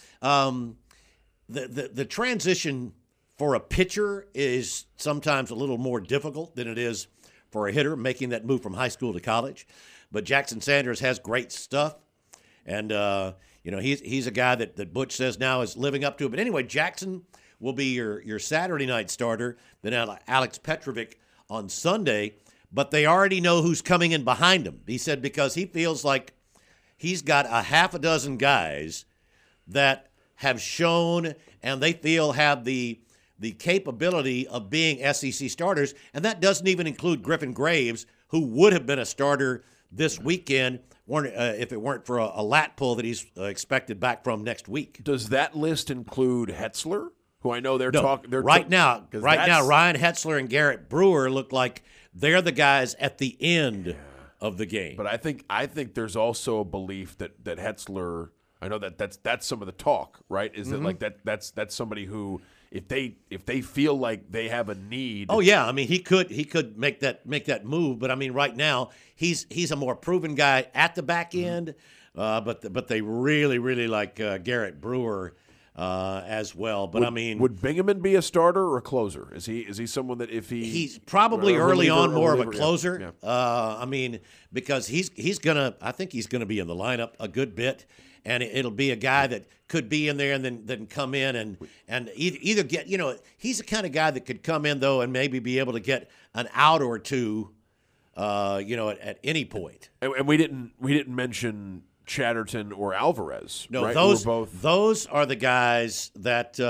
The transition for a pitcher is sometimes a little more difficult than it is for a hitter making that move from high school to college. But Jackson Sanders has great stuff, and he's a guy that Butch says now is living up to it. But anyway, Jackson will be your Saturday night starter. Then Alex Petrovic on Sunday, but they already know who's coming in behind him. He said because he feels like he's got a half a dozen guys that have shown and they feel have the capability of being SEC starters, and that doesn't even include Griffin Graves, who would have been a starter this weekend if it weren't for a lat pull that he's expected back from next week. Does that list include Hetzler, who I know they're talking? Right now, Ryan Hetzler and Garrett Brewer look like they're the guys at the end of the game. But I think there's also a belief that Hetzler. I know that's some of the talk, right? Is that like that's somebody who if they feel like they have a need. Oh yeah, I mean he could make that move, but I mean right now he's a more proven guy at the back end, but they really like Garrett Brewer as well. But would Bingaman be a starter or a closer? Is he someone that if he's probably early on more of a closer? Yeah. I mean because I think he's gonna be in the lineup a good bit. And it'll be a guy that could be in there and then come in and either get, he's the kind of guy that could come in, though, and maybe be able to get an out or two, at any point. And we didn't mention Chatterton or Alvarez. No, right? those are the guys that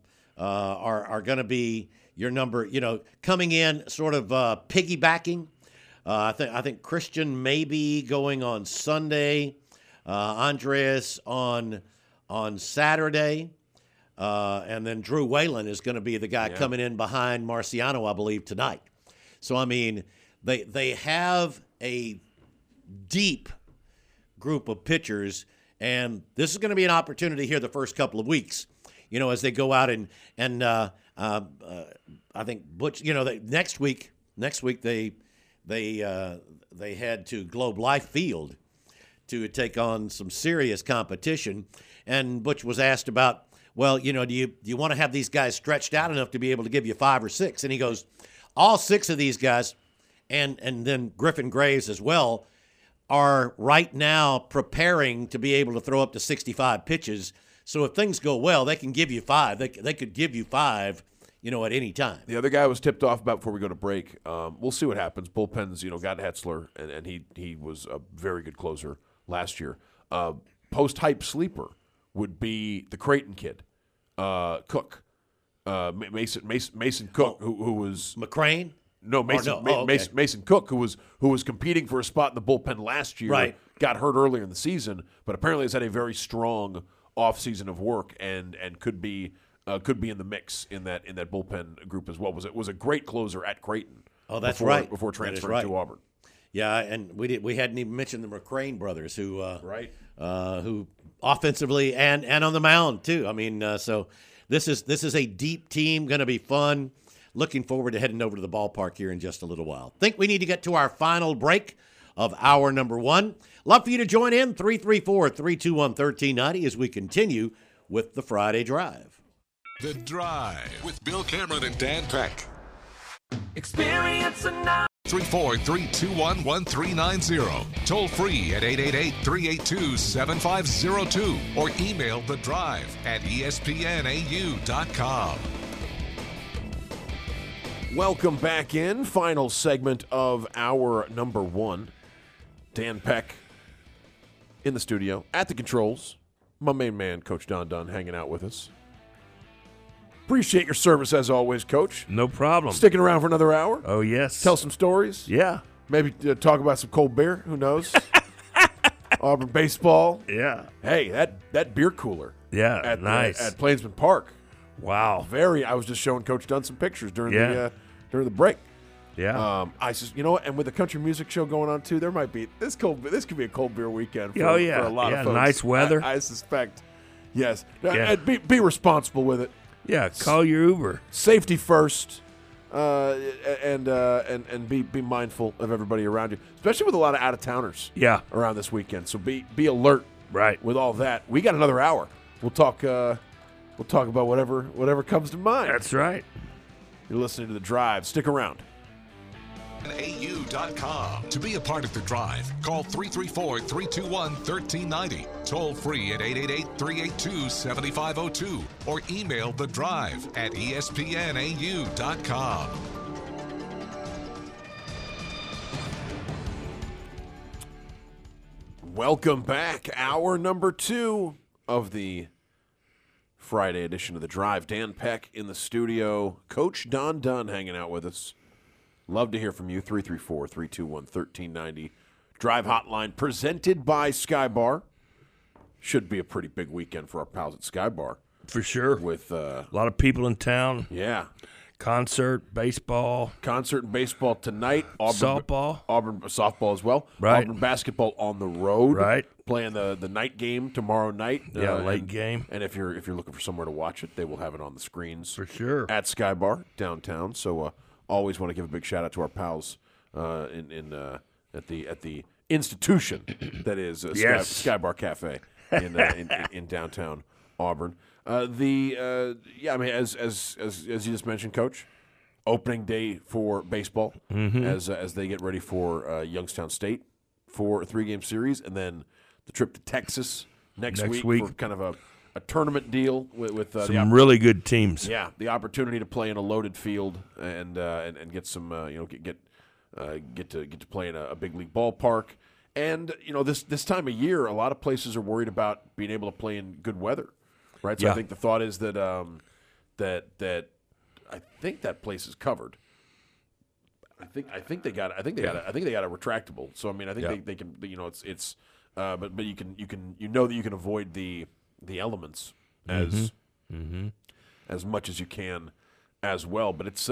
are going to be your number, coming in sort of piggybacking. I think Christian may be going on Sunday. Andreas on Saturday, and then Drew Whalen is going to be the guy coming in behind Marciano, I believe, tonight. So, I mean, they have a deep group of pitchers, and this is going to be an opportunity here the first couple of weeks, as they go out and I think Butch, next week they head to Globe Life Field to take on some serious competition. And Butch was asked about, well, do you want to have these guys stretched out enough to be able to give you 5 or 6? And he goes, all 6 of these guys, and then Griffin Graves as well, are right now preparing to be able to throw up to 65 pitches. So if things go well, they can give you 5. They could give you 5, at any time. The other guy was tipped off about before we go to break. We'll see what happens. Bullpens, got Hetzler, and he was a very good closer last year. Post-hype sleeper would be the Creighton kid, Cook, Mason Cook, who was McCrane. No, Mason Cook, who was competing for a spot in the bullpen last year. Right. Got hurt earlier in the season, but apparently has had a very strong offseason of work and could be in the mix in that bullpen group as well. Was a great closer at Creighton. Oh, that's right. Before transferring to Auburn. Yeah, and we hadn't even mentioned the McCrane brothers, who offensively and on the mound too. I mean, so this is a deep team, going to be fun. Looking forward to heading over to the ballpark here in just a little while. Think we need to get to our final break of hour number 1. Love for you to join in 334-321-1390 as we continue with the Friday Drive. The Drive with Bill Cameron and Dan Peck. Experience a night. 343-221-1390. Toll free at 888-382-7502 or email The Drive at ESPNAU.com. Welcome back in. Final segment of our number one. Dan Peck in the studio at the controls. My main man, Coach Don Dunn, hanging out with us. Appreciate your service as always, Coach. No problem. Sticking around for another hour. Oh, yes. Tell some stories. Yeah. Maybe talk about some cold beer. Who knows? Auburn baseball. Yeah. Hey, that beer cooler. Yeah, at nice. At Plainsman Park. Wow. I was just showing Coach Dunn some pictures during the break. Yeah. I said, you know what? And with the country music show going on too, there might be this could be a cold beer weekend. For, Oh, yeah. for a lot Yeah, of folks. nice weather. I suspect. Yes. Yeah. And be responsible with it. Yeah, call your Uber. Safety first, and be mindful of everybody around you, especially with a lot of out of towners. Yeah. Around this weekend. So be alert. Right. With all that, we got another hour. We'll talk about whatever comes to mind. That's right. You're listening to The Drive. Stick around. AU.com. To be a part of The Drive, call 334-321-1390. Toll free at 888-382-7502. Or email The Drive at ESPNAU.com. Welcome back. Hour number 2 of the Friday edition of The Drive. Dan Peck in the studio. Coach Don Dunn hanging out with us. Love to hear from you. 334-321-1390. Drive Hotline presented by Sky Bar. Should be a pretty big weekend for our pals at Sky Bar. For sure. With a lot of people in town. Yeah. Concert, baseball. Concert and baseball tonight. Softball. Auburn softball as well. Right. Auburn basketball on the road. Right. Playing the night game tomorrow night. Yeah, late game. And if you're looking for somewhere to watch it, they will have it on the screens. For sure. At Sky Bar downtown. So always want to give a big shout out to our pals at the institution that is Sky Bar Cafe in downtown Auburn. As you just mentioned, Coach, opening day for baseball as they get ready for Youngstown State for a 3-game series, and then the trip to Texas next week for kind of a tournament deal with some really good teams. Yeah, the opportunity to play in a loaded field and get some get to play in a big league ballpark. And this time of year, a lot of places are worried about being able to play in good weather. Right, so I think the thought is that that I think that place is covered. I think they got a retractable. So I mean, I think they can. It's but you can that you can avoid the elements as much as you can as well. But it's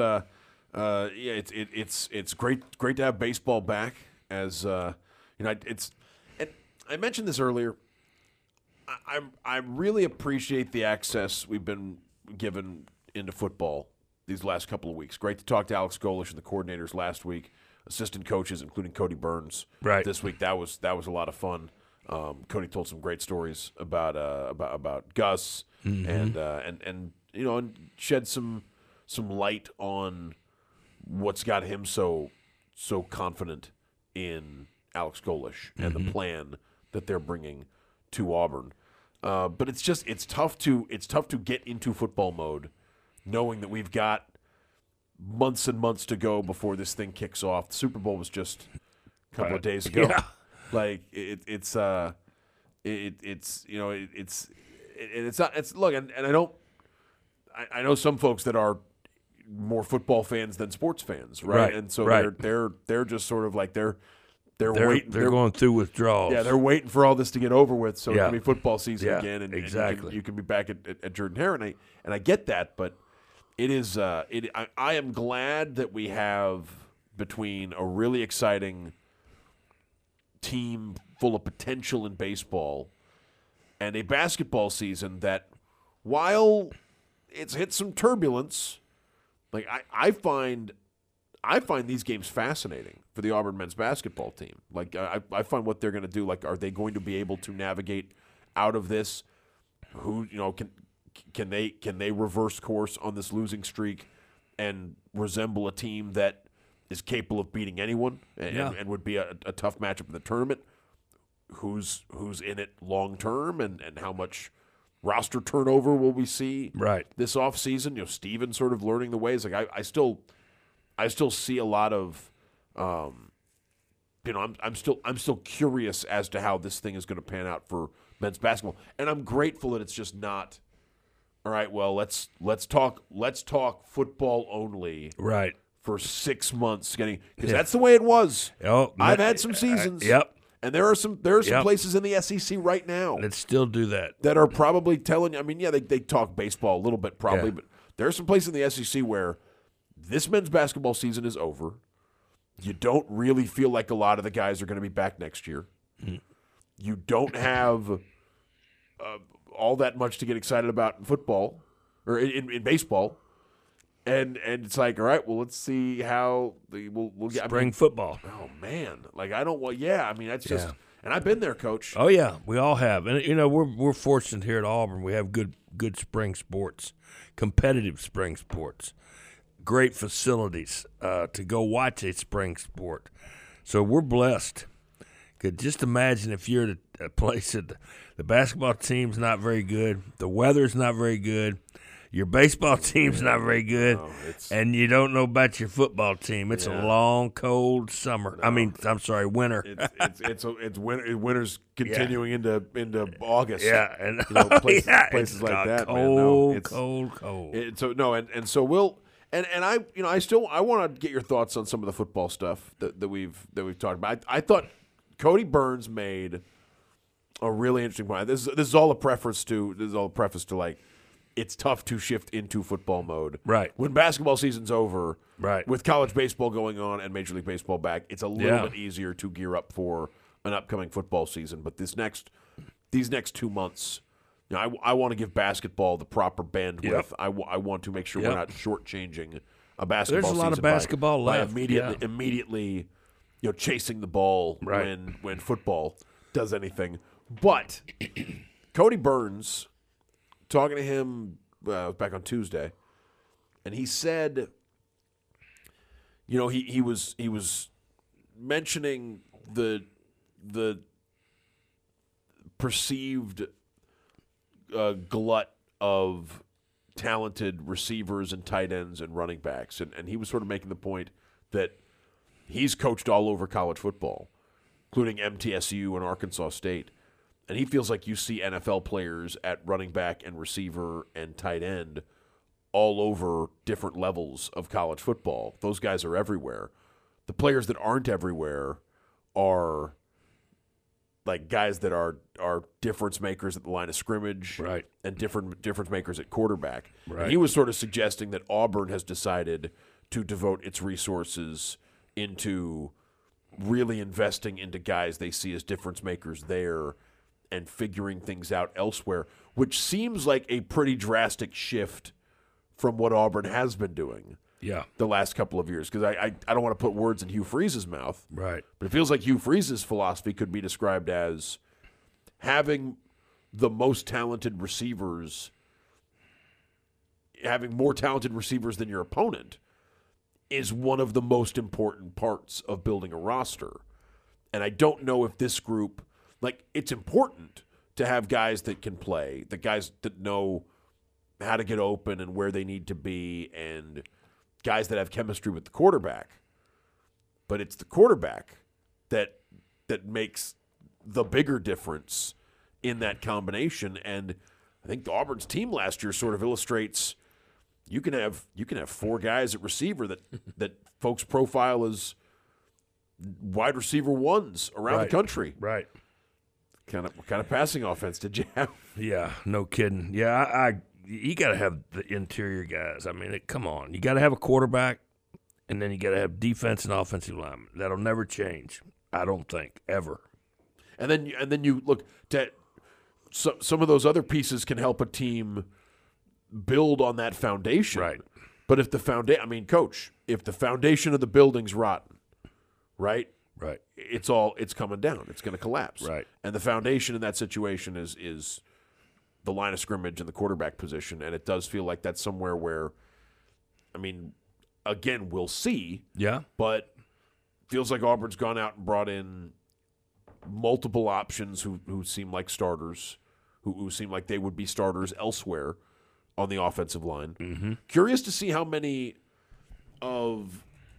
it's great to have baseball back. As I mentioned this earlier. I really appreciate the access we've been given into football these last couple of weeks. Great to talk to Alex Golish and the coordinators last week, assistant coaches, including Cody Burns. Right. This week that was a lot of fun. Cody told some great stories about Gus and shed some light on what's got him so confident in Alex Golish and the plan that they're bringing to Auburn. But it's tough to get into football mode knowing that we've got months and months to go before this thing kicks off. The Super Bowl was just a couple of days ago. Yeah. Like it's not look, and I know some folks that are more football fans than sports fans, right? And so they're just sort of like they're waiting. They're going through withdrawals. Yeah, they're waiting for all this to get over with, so it can be football season again, and exactly. and you can be back at Jordan Hare, and I get that, but it is. I am glad that we have between a really exciting team full of potential in baseball and a basketball season that, while it's hit some turbulence, like I find these games fascinating for the Auburn men's basketball team. Like I find what they're going to do. Like, are they going to be able to navigate out of this? Who can they reverse course on this losing streak and resemble a team that is capable of beating anyone and would be a tough matchup in the tournament? Who's in it long term, and how much roster turnover will we see right this offseason? Steven sort of learning the ways. Like I still I still see a lot of, I'm still curious as to how this thing is going to pan out for men's basketball, and I'm grateful that it's just not. All right, well, let's talk football only, Right. for 6 months, because that's the way it was. Oh, I've had some seasons. Yep. And there are some Yep. places in the SEC right now Let's still do that. that are probably telling you. I mean, yeah, they talk baseball a little bit probably, Yeah. but there are some places in the SEC where this men's basketball season is over. You don't really feel like a lot of the guys are going to be back next year. You don't have all that much to get excited about in football or in baseball. And it's like, all right, well, let's see how we'll get Spring football. Oh man, like I don't want. Yeah, I mean that's just. Yeah. And I've been there, Coach. Oh yeah, we all have, and we're fortunate here at Auburn. We have good spring sports, competitive spring sports, great facilities to go watch a spring sport. So we're blessed. Could just imagine if you're at a place that the basketball team's not very good, the weather's not very good, your baseball team's not very good, and you don't know about your football team. It's a long, cold summer. No. I mean, I'm sorry, winter. It's winter. Winter's continuing into August. Yeah, and places like that. Cold. So we'll and I want to get your thoughts on some of the football stuff that we've talked about. I thought Cody Burns made a really interesting point. This is all a preface to like. It's tough to shift into football mode. Right. When basketball season's over, right. with college baseball going on and Major League Baseball back, it's a little bit easier to gear up for an upcoming football season. But these next 2 months, I want to give basketball the proper bandwidth. Yep. I want to make sure we're not shortchanging a basketball season. There's a lot of basketball by left. Immediately, chasing the ball when football does anything. But Cody Burns, talking to him back on Tuesday, and he said, he was mentioning the perceived glut of talented receivers and tight ends and running backs, and he was sort of making the point that he's coached all over college football, including MTSU and Arkansas State. And he feels like you see NFL players at running back and receiver and tight end all over different levels of college football. Those guys are everywhere. The players that aren't everywhere are like guys that are difference makers at the line of scrimmage, right, and difference makers at quarterback. Right. And he was sort of suggesting that Auburn has decided to devote its resources into really investing into guys they see as difference makers there and figuring things out elsewhere, which seems like a pretty drastic shift from what Auburn has been doing the last couple of years. Because I don't want to put words in Hugh Freeze's mouth, right? But it feels like Hugh Freeze's philosophy could be described as having the most talented receivers, having more talented receivers than your opponent is one of the most important parts of building a roster. And I don't know if this group... Like, it's important to have guys that can play, the guys that know how to get open and where they need to be, and guys that have chemistry with the quarterback. But it's the quarterback that makes the bigger difference in that combination. And I think the Auburn's team last year sort of illustrates you can have 4 guys at receiver that folks profile as wide receiver ones around the country. Right. What kind of passing offense did you have? Yeah, no kidding. Yeah, you got to have the interior guys. I mean, come on. You got to have a quarterback, and then you got to have defense and offensive linemen. That'll never change, I don't think, ever. And then you look to some of those other pieces can help a team build on that foundation. Right. But if the Coach, if the foundation of the building's rotten, right? Right. It's coming down. It's going to collapse. Right. And the foundation in that situation is the line of scrimmage and the quarterback position. And it does feel like that's somewhere where, again, we'll see. Yeah. But feels like Auburn's gone out and brought in multiple options who seem like starters, who seem like they would be starters elsewhere on the offensive line. Mm-hmm. Curious to see how many of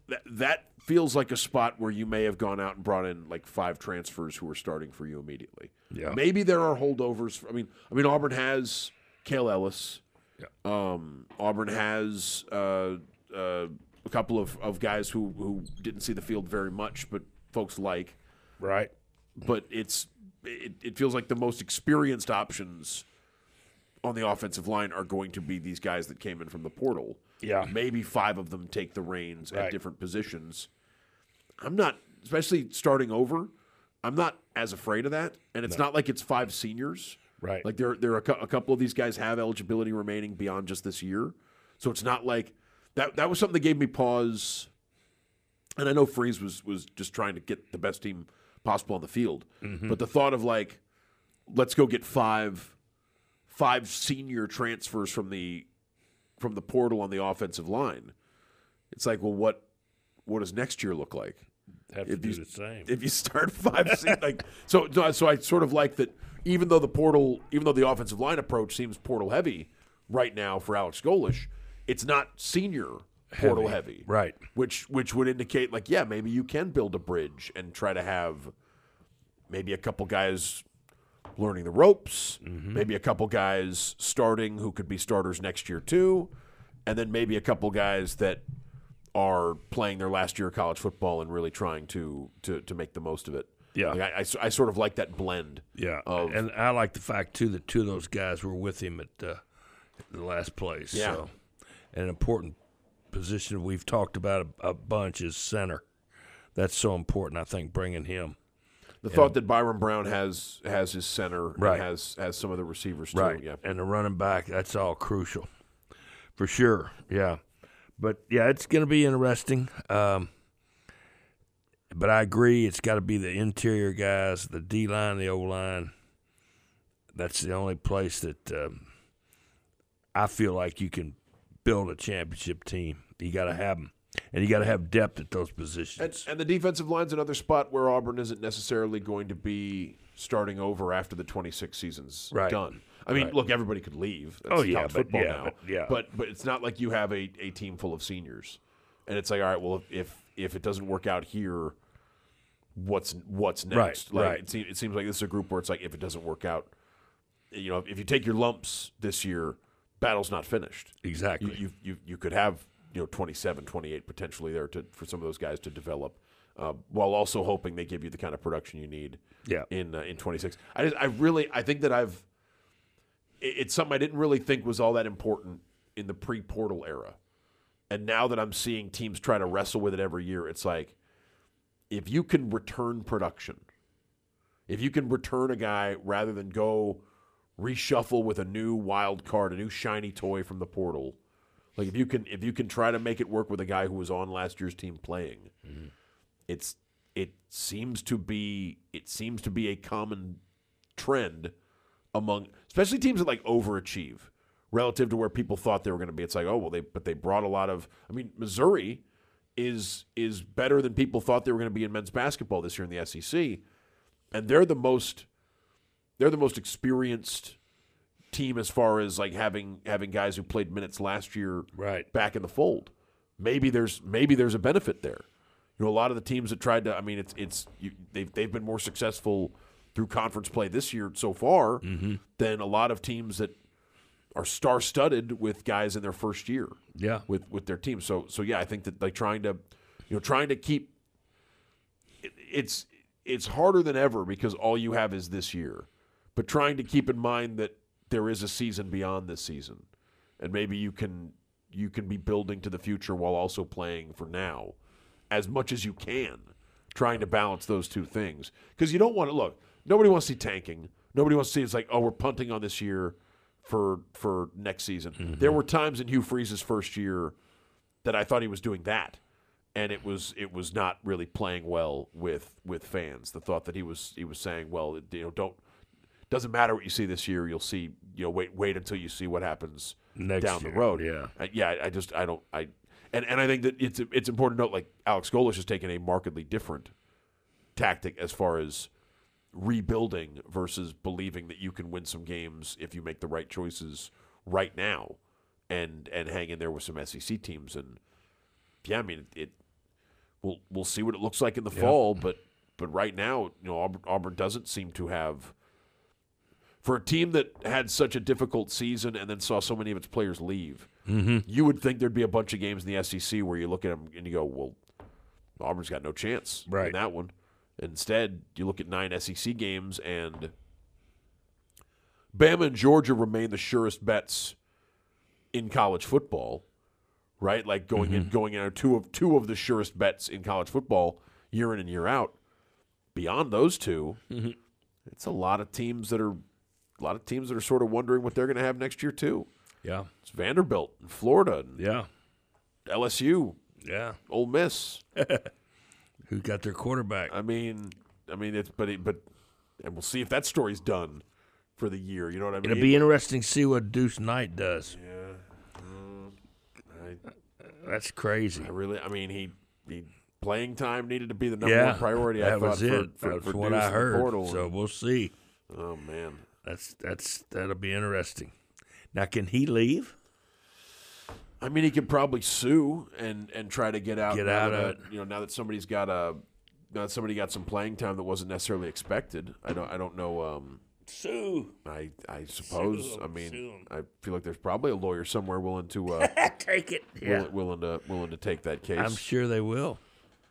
that feels like a spot where you may have gone out and brought in like 5 transfers who are starting for you immediately. Yeah. Maybe there are holdovers. I mean, Auburn has Cale Ellis. Yeah. Auburn has a couple of guys who didn't see the field very much, but folks like. Right. But it feels like the most experienced options on the offensive line are going to be these guys that came in from the portal. Yeah. Maybe 5 of them take the reins Right. at different positions. I'm not, especially starting over, I'm not as afraid of that. And it's not like it's 5 seniors. Right. Like there are a couple of these guys have eligibility remaining beyond just this year. So it's not like that was something that gave me pause. And I know Freeze was just trying to get the best team possible on the field. Mm-hmm. But the thought of like, let's go get 5 senior transfers from the portal on the offensive line. It's like, well, what does next year look like? Have to do the same. If you start 5, like so I sort of like that. Even though the offensive line approach seems portal heavy right now for Alex Golish, it's not senior portal heavy. Right. Which would indicate like, yeah, maybe you can build a bridge and try to have maybe a couple guys learning the ropes, maybe a couple guys starting who could be starters next year too, and then maybe a couple guys that are playing their last year of college football and really trying to make the most of it. Yeah. Like I sort of like that blend. Yeah, of- and I like the fact too that 2 of those guys were with him at the last place. Yeah. So, an important position we've talked about a bunch is center. That's so important. I think bringing him. The thought that Byron Brown has his center Right. and has some of the receivers too. Right. Yeah. And the running back, that's all crucial. For sure. Yeah. But, yeah, it's going to be interesting. But I agree, it's got to be the interior guys, the D-line, the O-line. That's the only place that I feel like you can build a championship team. You got to have them. And you got to have depth at those positions. And the defensive line's another spot where Auburn isn't necessarily going to be starting over after the 26 season's Right. done. I mean, Right. look, everybody could leave. That's Oh, yeah, college but football yeah, now. but yeah. But it's not like you have a team full of seniors, and it's like, all right, well, if it doesn't work out here, what's next? Like, right. It seems like this is a group where it's like, if it doesn't work out, you know, if you take your lumps this year, battle's not finished. Exactly. You could have 27, 28 potentially there for some of those guys to develop, while also hoping they give you the kind of production you need. Yeah. In 26, I think that it's something I didn't really think was all that important in the pre-portal era, and now that I'm seeing teams try to wrestle with it every year, it's like, if you can return production, if you can return a guy rather than go reshuffle with a new wild card, a new shiny toy from the portal. Like if you can try to make it work with a guy who was on last year's team playing, it seems to be a common trend among especially teams that like overachieve relative to where people thought they were going to be. It's like, oh well, they brought a lot of. I mean, Missouri is better than people thought they were going to be in men's basketball this year in the SEC, and they're the most experienced team as far as like having guys who played minutes last year Right. back in the fold. Maybe there's a benefit there. You know, a lot of the teams that tried to, I mean, they've been more successful through conference play this year so far than a lot of teams that are star-studded with guys in their first year. Yeah. with their team. So yeah, I think that like trying to keep it's harder than ever because all you have is this year. But trying to keep in mind that there is a season beyond this season, and maybe you can be building to the future while also playing for now, as much as you can, trying to balance those two things. Because you don't want to look. Nobody wants to see tanking. Nobody wants to see it's like, oh, we're punting on this year for next season. There were times in Hugh Freeze's first year that I thought he was doing that, and it was not really playing well with fans. The thought that he was saying, well, doesn't matter what you see this year. You'll see, wait until you see what happens Next down year, the road. yeah. And I think that it's important to note, like Alex Golish has taken a markedly different tactic as far as rebuilding versus believing that you can win some games if you make the right choices right now and hang in there with some SEC teams. And yeah, I mean, we'll see what it looks like in the fall. But right now, Auburn doesn't seem to have, for a team that had such a difficult season and then saw so many of its players leave. Mm-hmm. You would think there'd be a bunch of games in the SEC where you look at them and you go, well, Auburn's got no chance in that one. Instead, you look at 9 SEC games, and Bama and Georgia remain the surest bets in college football, right? Like going in two of the surest bets in college football year in and year out. Beyond those two, it's a lot of teams that are sort of wondering what they're going to have next year too. Yeah, it's Vanderbilt and Florida, and LSU, Ole Miss. Who got their quarterback? I mean, it's but and we'll see if that story's done for the year. You know what I mean? It'll be interesting to see what Deuce Knight does. Yeah, that's crazy. He playing time needed to be the number one priority. That I thought was it. For That's what Deuce I heard. Portal. So we'll see. Oh man, that'll be interesting. Now, can he leave? I mean, he could probably sue and try to get out. Get out of it. Now that somebody got some playing time that wasn't necessarily expected. I don't know. Sue. I suppose. Sue him. I feel like there's probably a lawyer somewhere willing to take it. Yeah. willing to take that case. I'm sure they will.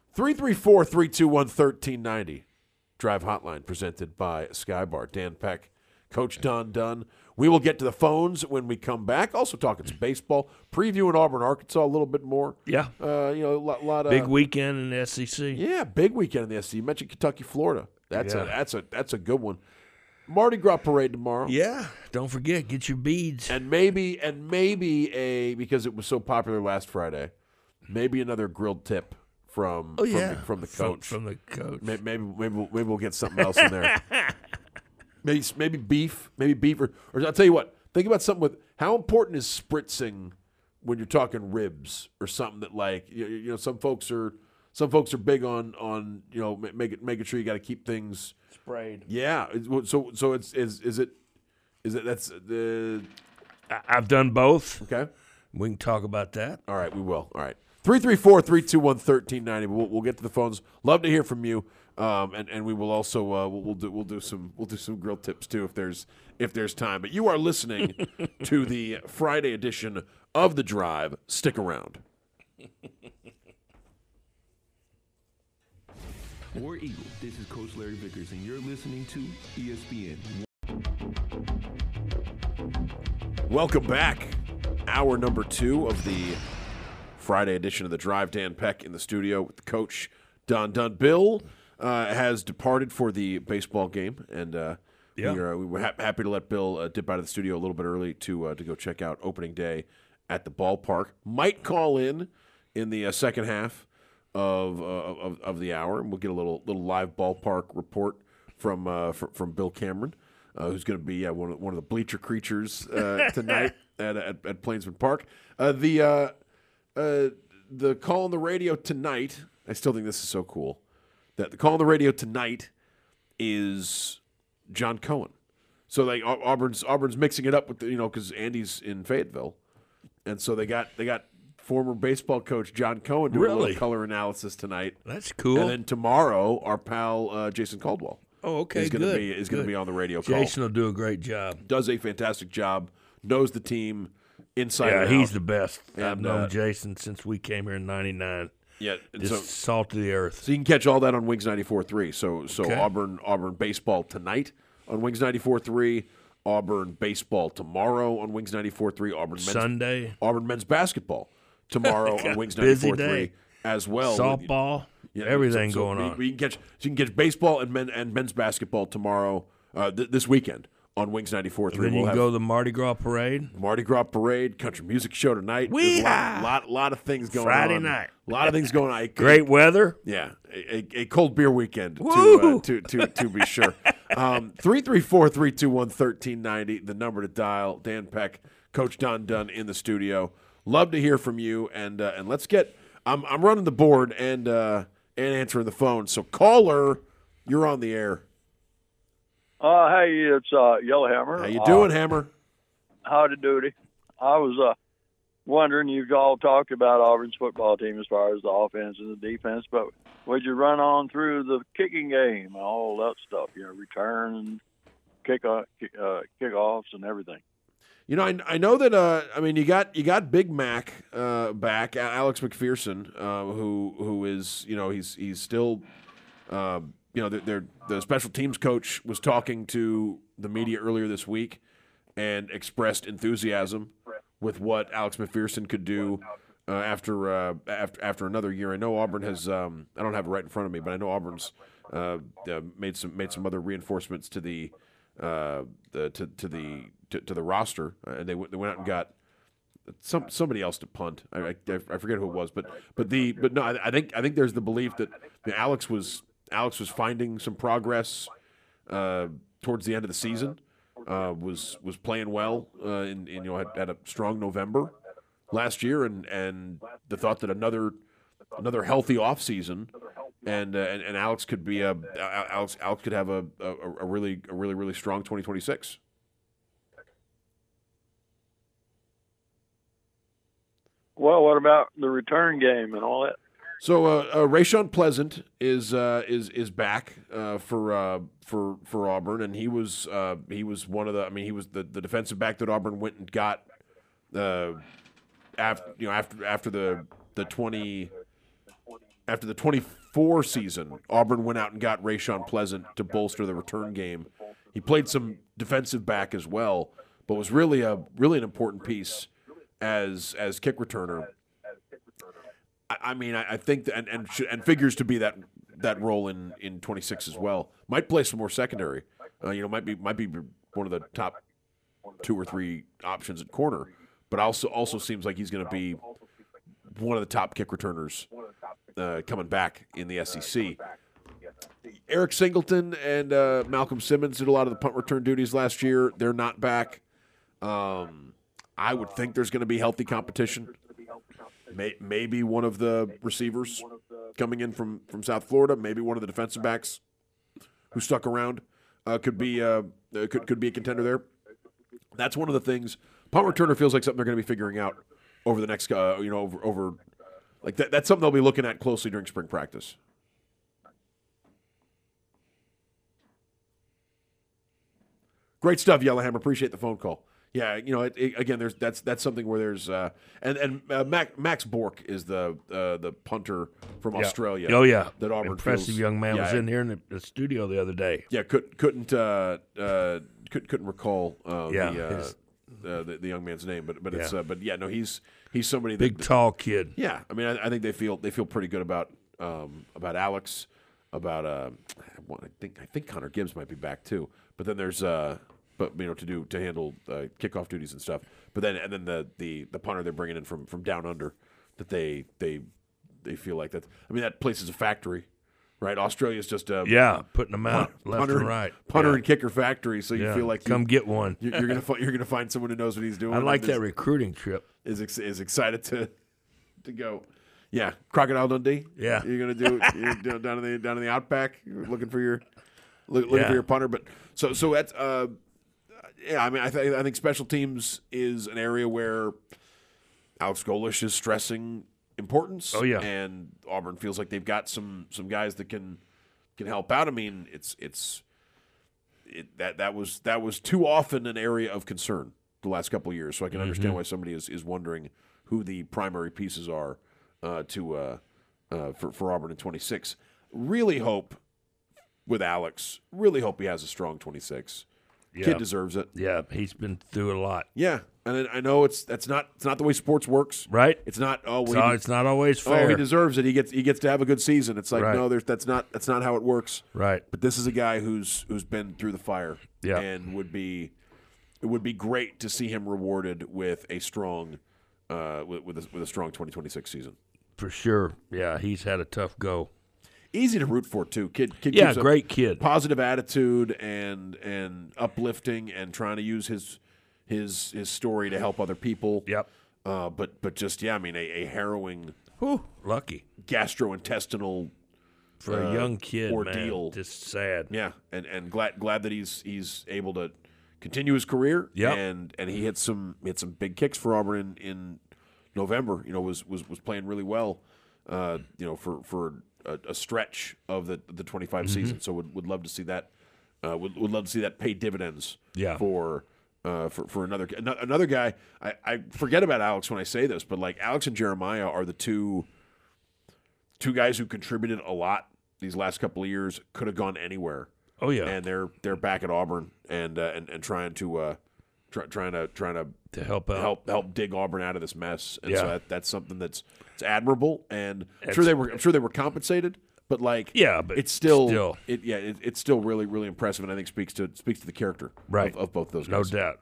334-321-1390. Drive Hotline presented by Skybar. Dan Peck, Coach Don Dunn. We will get to the phones when we come back. Also talking some baseball, previewing Auburn, Arkansas a little bit more. Yeah. A lot of big weekend in the SEC. Yeah, big weekend in the SEC. You mentioned Kentucky, Florida. That's a good one. Mardi Gras parade tomorrow. Yeah. Don't forget, get your beads. And maybe because it was so popular last Friday, maybe another grilled tip from the coach. From the coach. Maybe we'll get something else in there. Maybe beef, or I'll tell you what. Think about something with how important is spritzing when you're talking ribs or something that like some folks are big on making sure you got to keep things sprayed. Yeah. So is it that's the I've done both. Okay. We can talk about that. All right, we will. All right. 334-321-1390. We'll get to the phones. Love to hear from you. And we will also we'll do some grilled tips too if there's time. But you are listening to the Friday edition of The Drive. Stick around. War Eagle, this is Coach Larry Vickers, and you're listening to ESPN. Welcome back. Hour number 2 of the Friday edition of The Drive. Dan Peck in the studio with the coach, Don Dunn. Bill has departed for the baseball game, and we were happy to let Bill dip out of the studio a little bit early to go check out opening day at the ballpark. Might call in the second half of the hour, and we'll get a little live ballpark report from Bill Cameron, who's going to be one of the bleacher creatures tonight at Plainsman Park. The call on the radio tonight, I still think this is so cool, that the call on the radio tonight is John Cohen. So like Auburn's mixing it up with because Andy's in Fayetteville, and so they got former baseball coach John Cohen doing a little color analysis tonight. That's cool. And then tomorrow, our pal Jason Caldwell. Oh, okay, is going to be on the radio call. Jason will do a great job. Does a fantastic job. Knows the team inside and out. Yeah, he's the best. And, I've known Jason since we came here in '99. Yeah, just salt of the earth. So you can catch all that on Wings 94.3. So okay. Auburn baseball tonight on Wings 94.3. Auburn baseball tomorrow on Wings 94.3. Sunday. Auburn men's basketball tomorrow on Wings 94.3 as well. Softball. Everything going on. You can catch baseball and men's basketball tomorrow this weekend on Wings 94.3. Then you can go to the Mardi Gras parade. Mardi Gras parade, country music show tonight. There's a lot of things going on. Friday night. A lot of things going on. Great weather. Yeah, a cold beer weekend to be sure. 334-321-1390, the number to dial. Dan Peck, Coach Don Dunn in the studio. Love to hear from you, and let's get. I'm running the board and answering the phone. So caller, you're on the air. Hey, it's Yellowhammer. How you doing, Hammer? Howdy doody. I was wondering, you've all talked about Auburn's football team as far as the offense and the defense, but would you run on through the kicking game and all that stuff, return, kickoffs and everything? I know that. You got Big Mac back, Alex McPherson, who is he's still the special teams coach was talking to the media earlier this week and expressed enthusiasm with what Alex McPherson could do after another year. I know Auburn has. I don't have it right in front of me, but I know Auburn's made some other reinforcements to the roster, and they went out and got somebody else to punt. I forget who it was, but no, I think there's the belief that Alex was finding some progress towards the end of the season. Was playing well had a strong November last year, and the thought that another healthy offseason and Alex could be Alex could have a really strong 2026. Well, what about the return game and all that? So Rayshon Pleasant is back for Auburn, and he was one of the. He was the defensive back that Auburn went and got after the 24 season. Auburn went out and got Rayshon Pleasant to bolster the return game. He played some defensive back as well, but was really an important piece as kick returner. I think that, and figures to be that role in 26 as well. Might play some more secondary. Might be one of the top 2 or 3 options at corner. But also seems like he's going to be one of the top kick returners coming back in the SEC. Eric Singleton and Malcolm Simmons did a lot of the punt return duties last year. They're not back. I would think there's going to be healthy competition. Maybe one of the receivers coming in from South Florida, maybe one of the defensive backs who stuck around could be a contender there. That's one of the things. Punt returner feels like something they're going to be figuring out over the next over like that. That's something they'll be looking at closely during spring practice. Great stuff, Yellowhammer. Appreciate the phone call. Yeah, again, that's something where there's Max Bork is the punter from Australia. Oh yeah, that Auburn impressive feels, young man was in here in the studio the other day. Yeah, couldn't recall the young man's name, but it's he's somebody that, big tall kid. Yeah, I think they feel pretty good about Alex, about I think Connor Gibbs might be back too, but then there's to handle kickoff duties and stuff. But then the punter they're bringing in from down under, that they feel like that. That place is a factory, right? Australia's just putting them out left and right, punter and kicker factory. So you feel like come get one. You're gonna find someone who knows what he's doing. I like that recruiting trip. Is excited to go. Yeah, Crocodile Dundee. Yeah, you're down in the outback. You're looking for your for your punter. But so that's I think special teams is an area where Alex Golesh is stressing importance. Oh yeah, and Auburn feels like they've got some guys that can help out. That was too often an area of concern the last couple of years. So I can understand why somebody is wondering who the primary pieces are for Auburn in 26. Really hope with Alex. Really hope he has a strong 26. Yeah. Kid deserves it. Yeah, he's been through a lot. Yeah, and I know it's not the way sports works. Right. It's not. It's not always fair. Oh, he deserves it. He gets to have a good season. It's like right. No, that's not how it works. Right. But this is a guy who's been through the fire. Yeah. And it would be great to see him rewarded with a strong with a strong 2026 season. For sure. Yeah, he's had a tough go. Easy to root for too. Kid yeah, keeps great kid. Positive attitude and uplifting and trying to use his story to help other people. Yep. But just a harrowing. Lucky gastrointestinal for a young kid ordeal. Man. Just sad. Yeah, and glad that he's able to continue his career. Yeah, and he hit some big kicks for Auburn in November, was playing really well, for a stretch of the 25 season. So would love to see that. Would love to see that pay dividends. Yeah. For another guy. I forget about Alex when I say this, but like Alex and Jeremiah are the two guys who contributed a lot these last couple of years. Could have gone anywhere. Oh yeah, and they're back at Auburn and trying to help out, help dig Auburn out of this mess. And yeah. so that's something it's admirable. And I'm sure they were compensated, but like but it's still really really impressive, and I think speaks to the character of both those guys. No doubt.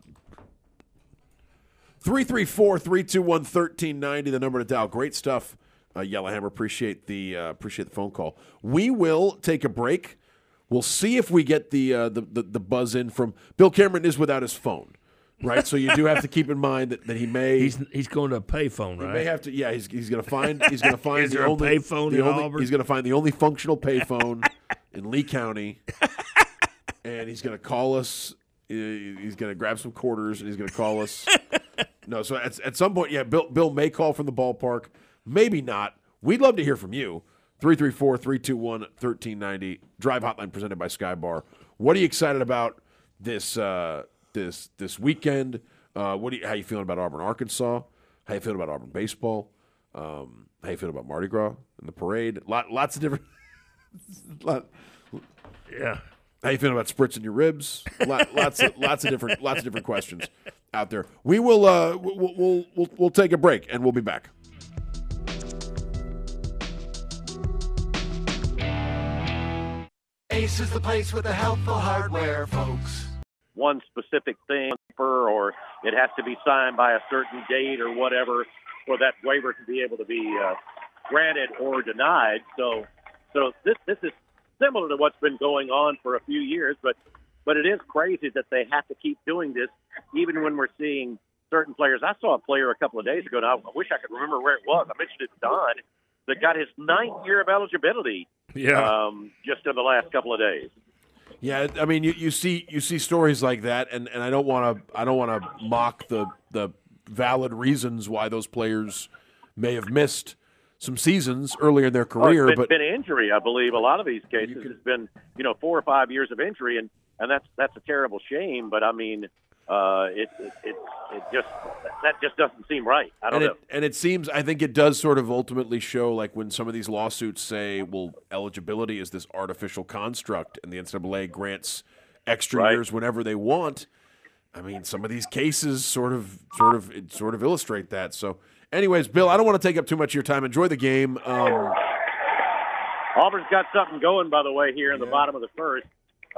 334-321-1390, the number to dial. Great stuff, Yellowhammer. Appreciate the phone call. We will take a break. We'll see if we get the buzz in from Bill Cameron is without his phone, right? So you do have to keep in mind that he may he's going to a payphone, right? He may have to. Yeah, he's going to find is there the a only payphone the in only Auburn? he's going to find the only functional payphone in Lee County, and he's going to call us. He's going to grab some quarters and he's going to call us. No, so at some point, Bill may call from the ballpark, maybe not. We'd love to hear from you. 334-321-1390. Drive hotline presented by Skybar. What are you excited about this weekend? How you feeling about Auburn, Arkansas? How you feeling about Auburn baseball? How you feeling about Mardi Gras and the parade? Lots of different. Yeah. How you feeling about spritzing your ribs? Lots of different questions out there. We will we'll take a break and we'll be back. Ace is the place with the helpful hardware, folks. One specific thing, or it has to be signed by a certain date or whatever for that waiver to be able to be granted or denied. So this is similar to what's been going on for a few years, but it is crazy that they have to keep doing this, even when we're seeing certain players. I saw a player a couple of days ago, and I wish I could remember where it was. I mentioned it to Don, that got his 9th year of eligibility. Yeah. Just in the last couple of days. Yeah, I mean, you see stories like that, and I don't want to mock the valid reasons why those players may have missed some seasons earlier in their career. It's been injury, I believe. A lot of these cases has been 4 or 5 years of injury, and that's a terrible shame. But I mean, it just doesn't seem right. I don't know. And it seems, I think it does sort of ultimately show, like when some of these lawsuits say, well, eligibility is this artificial construct, and the NCAA grants extra years whenever they want. I mean, some of these cases sort of illustrate that. So, anyways, Bill, I don't want to take up too much of your time. Enjoy the game. Auburn's got something going, by the way, here in the bottom of the first.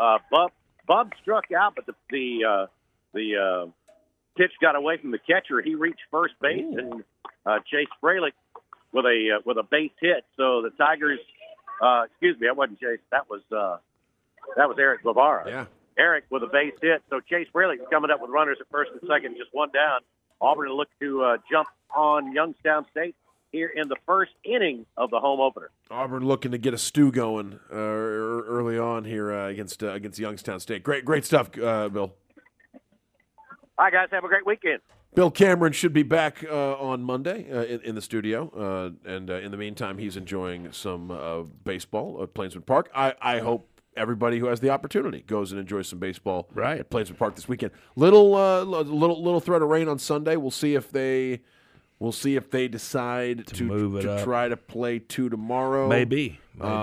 Bub struck out, but the pitch got away from the catcher. He reached first base, and Chase Fralick with a base hit. So the Tigers, excuse me, that wasn't Chase. That was Eric Guevara. Yeah, Eric with a base hit. So Chase Fralick coming up with runners at first and second, just one down. Auburn will look to jump on Youngstown State here in the first inning of the home opener. Auburn looking to get a stew going early on here against Youngstown State. Great stuff, Bill. All right, guys, have a great weekend. Bill Cameron should be back on Monday in the studio, and in the meantime, he's enjoying some baseball at Plainsman Park. I hope everybody who has the opportunity goes and enjoys some baseball at Plainsman Park this weekend. Little threat of rain on Sunday. We'll see if they decide to try to play 2 tomorrow. Maybe.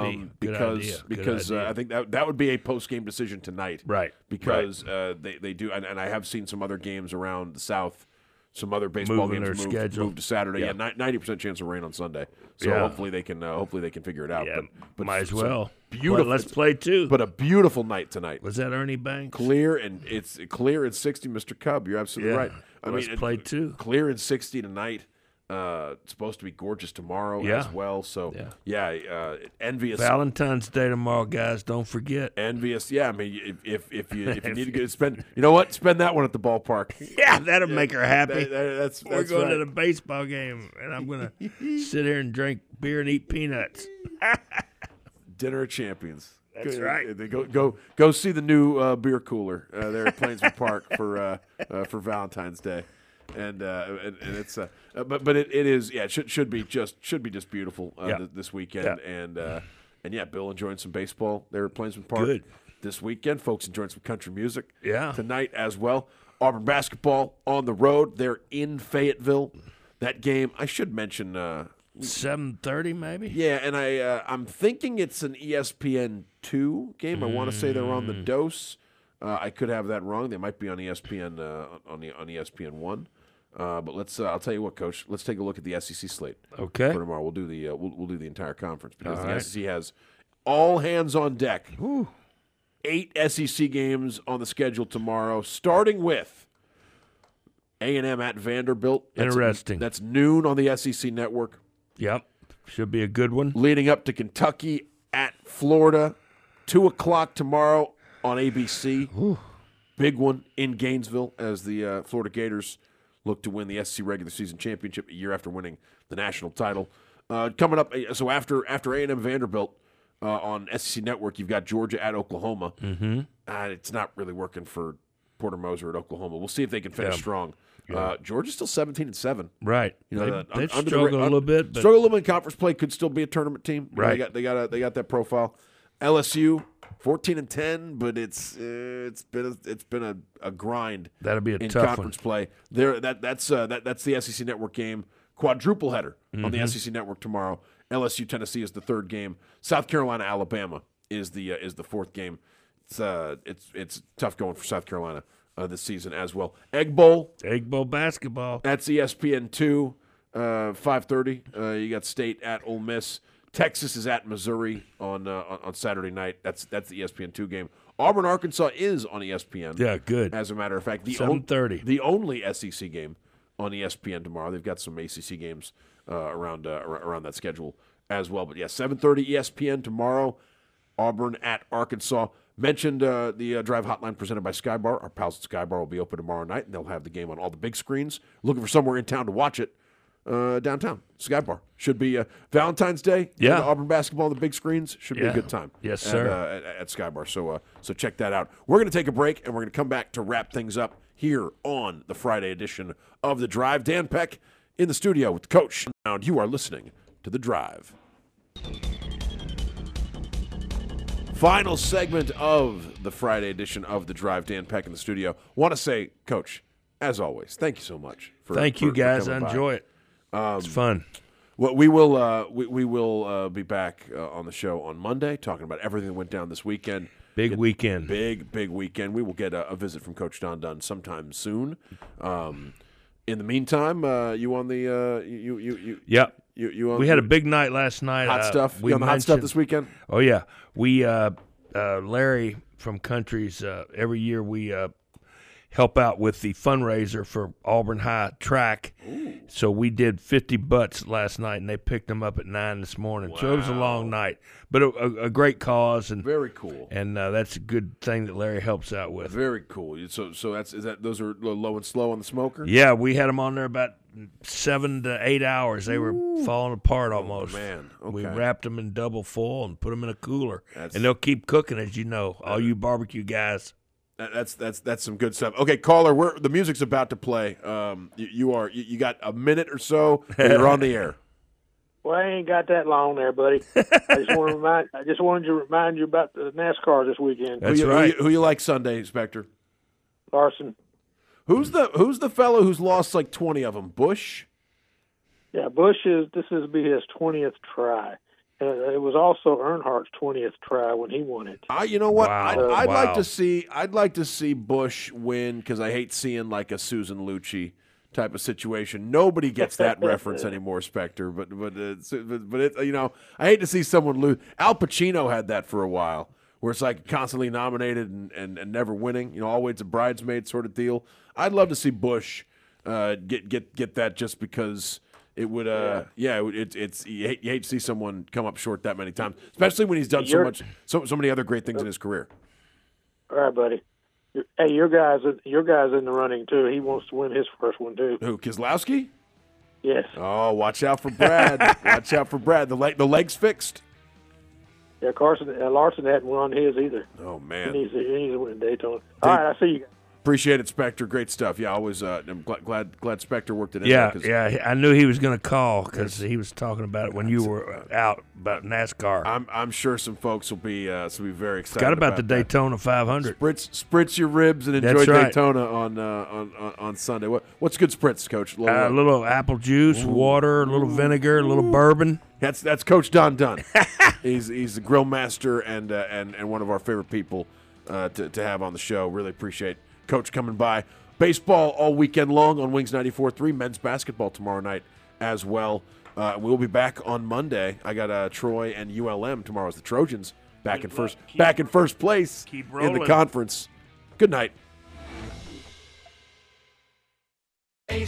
Because I think that would be a post-game decision tonight. Right. Because they do, and I have seen some other games around the South, some other baseball games moved to Saturday. Yeah, 90% chance of rain on Sunday. So hopefully they can figure it out. Yeah, but might as well. Beautiful. Let's play 2. But a beautiful night tonight. Was that Ernie Banks? Clear and 60, Mr. Cub. You're absolutely right. Let's play 2. Clear and 60 tonight. It's supposed to be gorgeous tomorrow as well. So envious. Valentine's Day tomorrow, guys. Don't forget. Envious. Yeah, I mean, if you need to go spend, you know what? Spend that one at the ballpark. Yeah, that'll make her happy. That's We're going to right. the baseball game, and I'm going to sit here and drink beer and eat peanuts. Dinner of Champions. That's right. Go see the new beer cooler there at Plainsman Park for Valentine's Day. And it's but it is it should be just beautiful this weekend and yeah, Bill enjoying some baseball there at Plainsman Park this weekend. Folks enjoying some country music tonight as well. Auburn basketball on the road. They're in Fayetteville. That game, I should mention 7:30 maybe. Yeah, and I'm thinking it's an ESPN2 game. I want to say they're on the Dose. I could have that wrong. They might be on ESPN on ESPN1. But I'll tell you what, Coach. Let's take a look at the SEC slate. Okay. For tomorrow, we'll do the we'll do the entire conference because the SEC has all hands on deck. Ooh. 8 SEC games on the schedule tomorrow, starting with A&M at Vanderbilt. Interesting. That's noon on the SEC Network. Yep. Should be a good one. Leading up to Kentucky at Florida, 2 o'clock tomorrow on ABC. Ooh. Big one in Gainesville as the Florida Gators look to win the SEC regular season championship a year after winning the national title. Coming up, so after A&M Vanderbilt on SEC Network, you've got Georgia at Oklahoma. Mm-hmm. It's not really working for Porter Moser at Oklahoma. We'll see if they can finish strong. Georgia's still 17-7. Right. You know, they struggle a little bit. But struggle a little bit in conference play. Could still be a tournament team. Right. They got that profile. LSU 14-10, but it's been a grind. That'll be a in tough conference play. That's the SEC Network game. Quadruple header on the SEC Network tomorrow. LSU Tennessee is the third game. South Carolina Alabama is the fourth game. It's tough going for South Carolina this season as well. Egg Bowl basketball. That's ESPN2, 5:30. You got State at Ole Miss. Texas is at Missouri on Saturday night. That's the ESPN2 game. Auburn Arkansas is on ESPN. Yeah, good. As a matter of fact, 7:30. The only SEC game on ESPN tomorrow. They've got some ACC games around that schedule as well. But yeah, 7:30 ESPN tomorrow. Auburn at Arkansas. Mentioned the Drive Hotline presented by Skybar. Our pals at Skybar will be open tomorrow night, and they'll have the game on all the big screens. Looking for somewhere in town to watch it. Downtown, Skybar. Should be Valentine's Day. Yeah. Auburn basketball on the big screens. Should be a good time. Yes, sir. At Skybar. So check that out. We're going to take a break, and we're going to come back to wrap things up here on the Friday edition of The Drive. Dan Peck in the studio with the coach. You are listening to The Drive. Final segment of the Friday edition of The Drive. Dan Peck in the studio. Want to say, Coach, as always, thank you so much. Thank you, guys. I enjoy it. It's fun. Well, we will be back on the show on Monday talking about everything that went down this weekend. Big weekend. Big weekend. We will get a visit from Coach Don Dunn sometime soon. In the meantime, you on the Yep. We had a big night last night. Hot stuff. We on the hot stuff this weekend. Oh yeah, we Larry from Countries. Every year we help out with the fundraiser for Auburn High track. Ooh. So we did 50 butts last night, and they picked them up at 9 this morning. Wow. So it was a long night, but a great cause and very cool. And that's a good thing that Larry helps out with. Very cool. So those are low and slow on the smoker. Yeah, we had them on there about 7 to 8 hours. They were falling apart almost. Man, okay. We wrapped them in double foil and put them in a cooler, and they'll keep cooking, as you know. All you barbecue guys. That's some good stuff. Okay, caller, the music's about to play. You got a minute or so. You're on the air. Well, I ain't got that long there, buddy. I just wanted to remind you about the NASCAR this weekend. That's right. Who you like Sunday, Spectre? Larson. Who's the fellow who's lost like 20 of them? Bush? Yeah, Bush this will be his 20th try. It was also Earnhardt's 20th try when he won it. You know what? Wow. I'd like to see Bush win because I hate seeing like a Susan Lucci type of situation. Nobody gets that reference anymore, Spectre. But I hate to see someone lose. Al Pacino had that for a while, where it's like constantly nominated and never winning. Always a bridesmaid sort of deal. I'd love to see Bush get that just because. It would, it's you hate to see someone come up short that many times, especially when he's done so many other great things in his career. All right, buddy. Hey, your guy's in the running too. He wants to win his first one too. Who, Keselowski? Yes. Oh, watch out for Brad. Watch out for Brad. The leg's fixed. Yeah, Larson hadn't won his either. Oh man, he needs to win Daytona. All right, I see you. Appreciate it, Spectre. Great stuff. Yeah, always. I'm glad Spectre worked it in. Yeah. I knew he was going to call because he was talking about it when you were out about NASCAR. I'm sure some folks will be very excited. Forgot about the Daytona 500. Spritz your ribs and enjoy Daytona on Sunday. What's good spritz, Coach? A little apple juice, water, a little vinegar, a little bourbon. That's Coach Don Dunn. He's the grill master and one of our favorite people to have on the show. Really appreciate Coach coming by. Baseball all weekend long on Wings 94.3. Men's basketball tomorrow night as well. We'll be back on Monday. I got Troy and ULM tomorrow as the Trojans back in first place in the conference. Good night.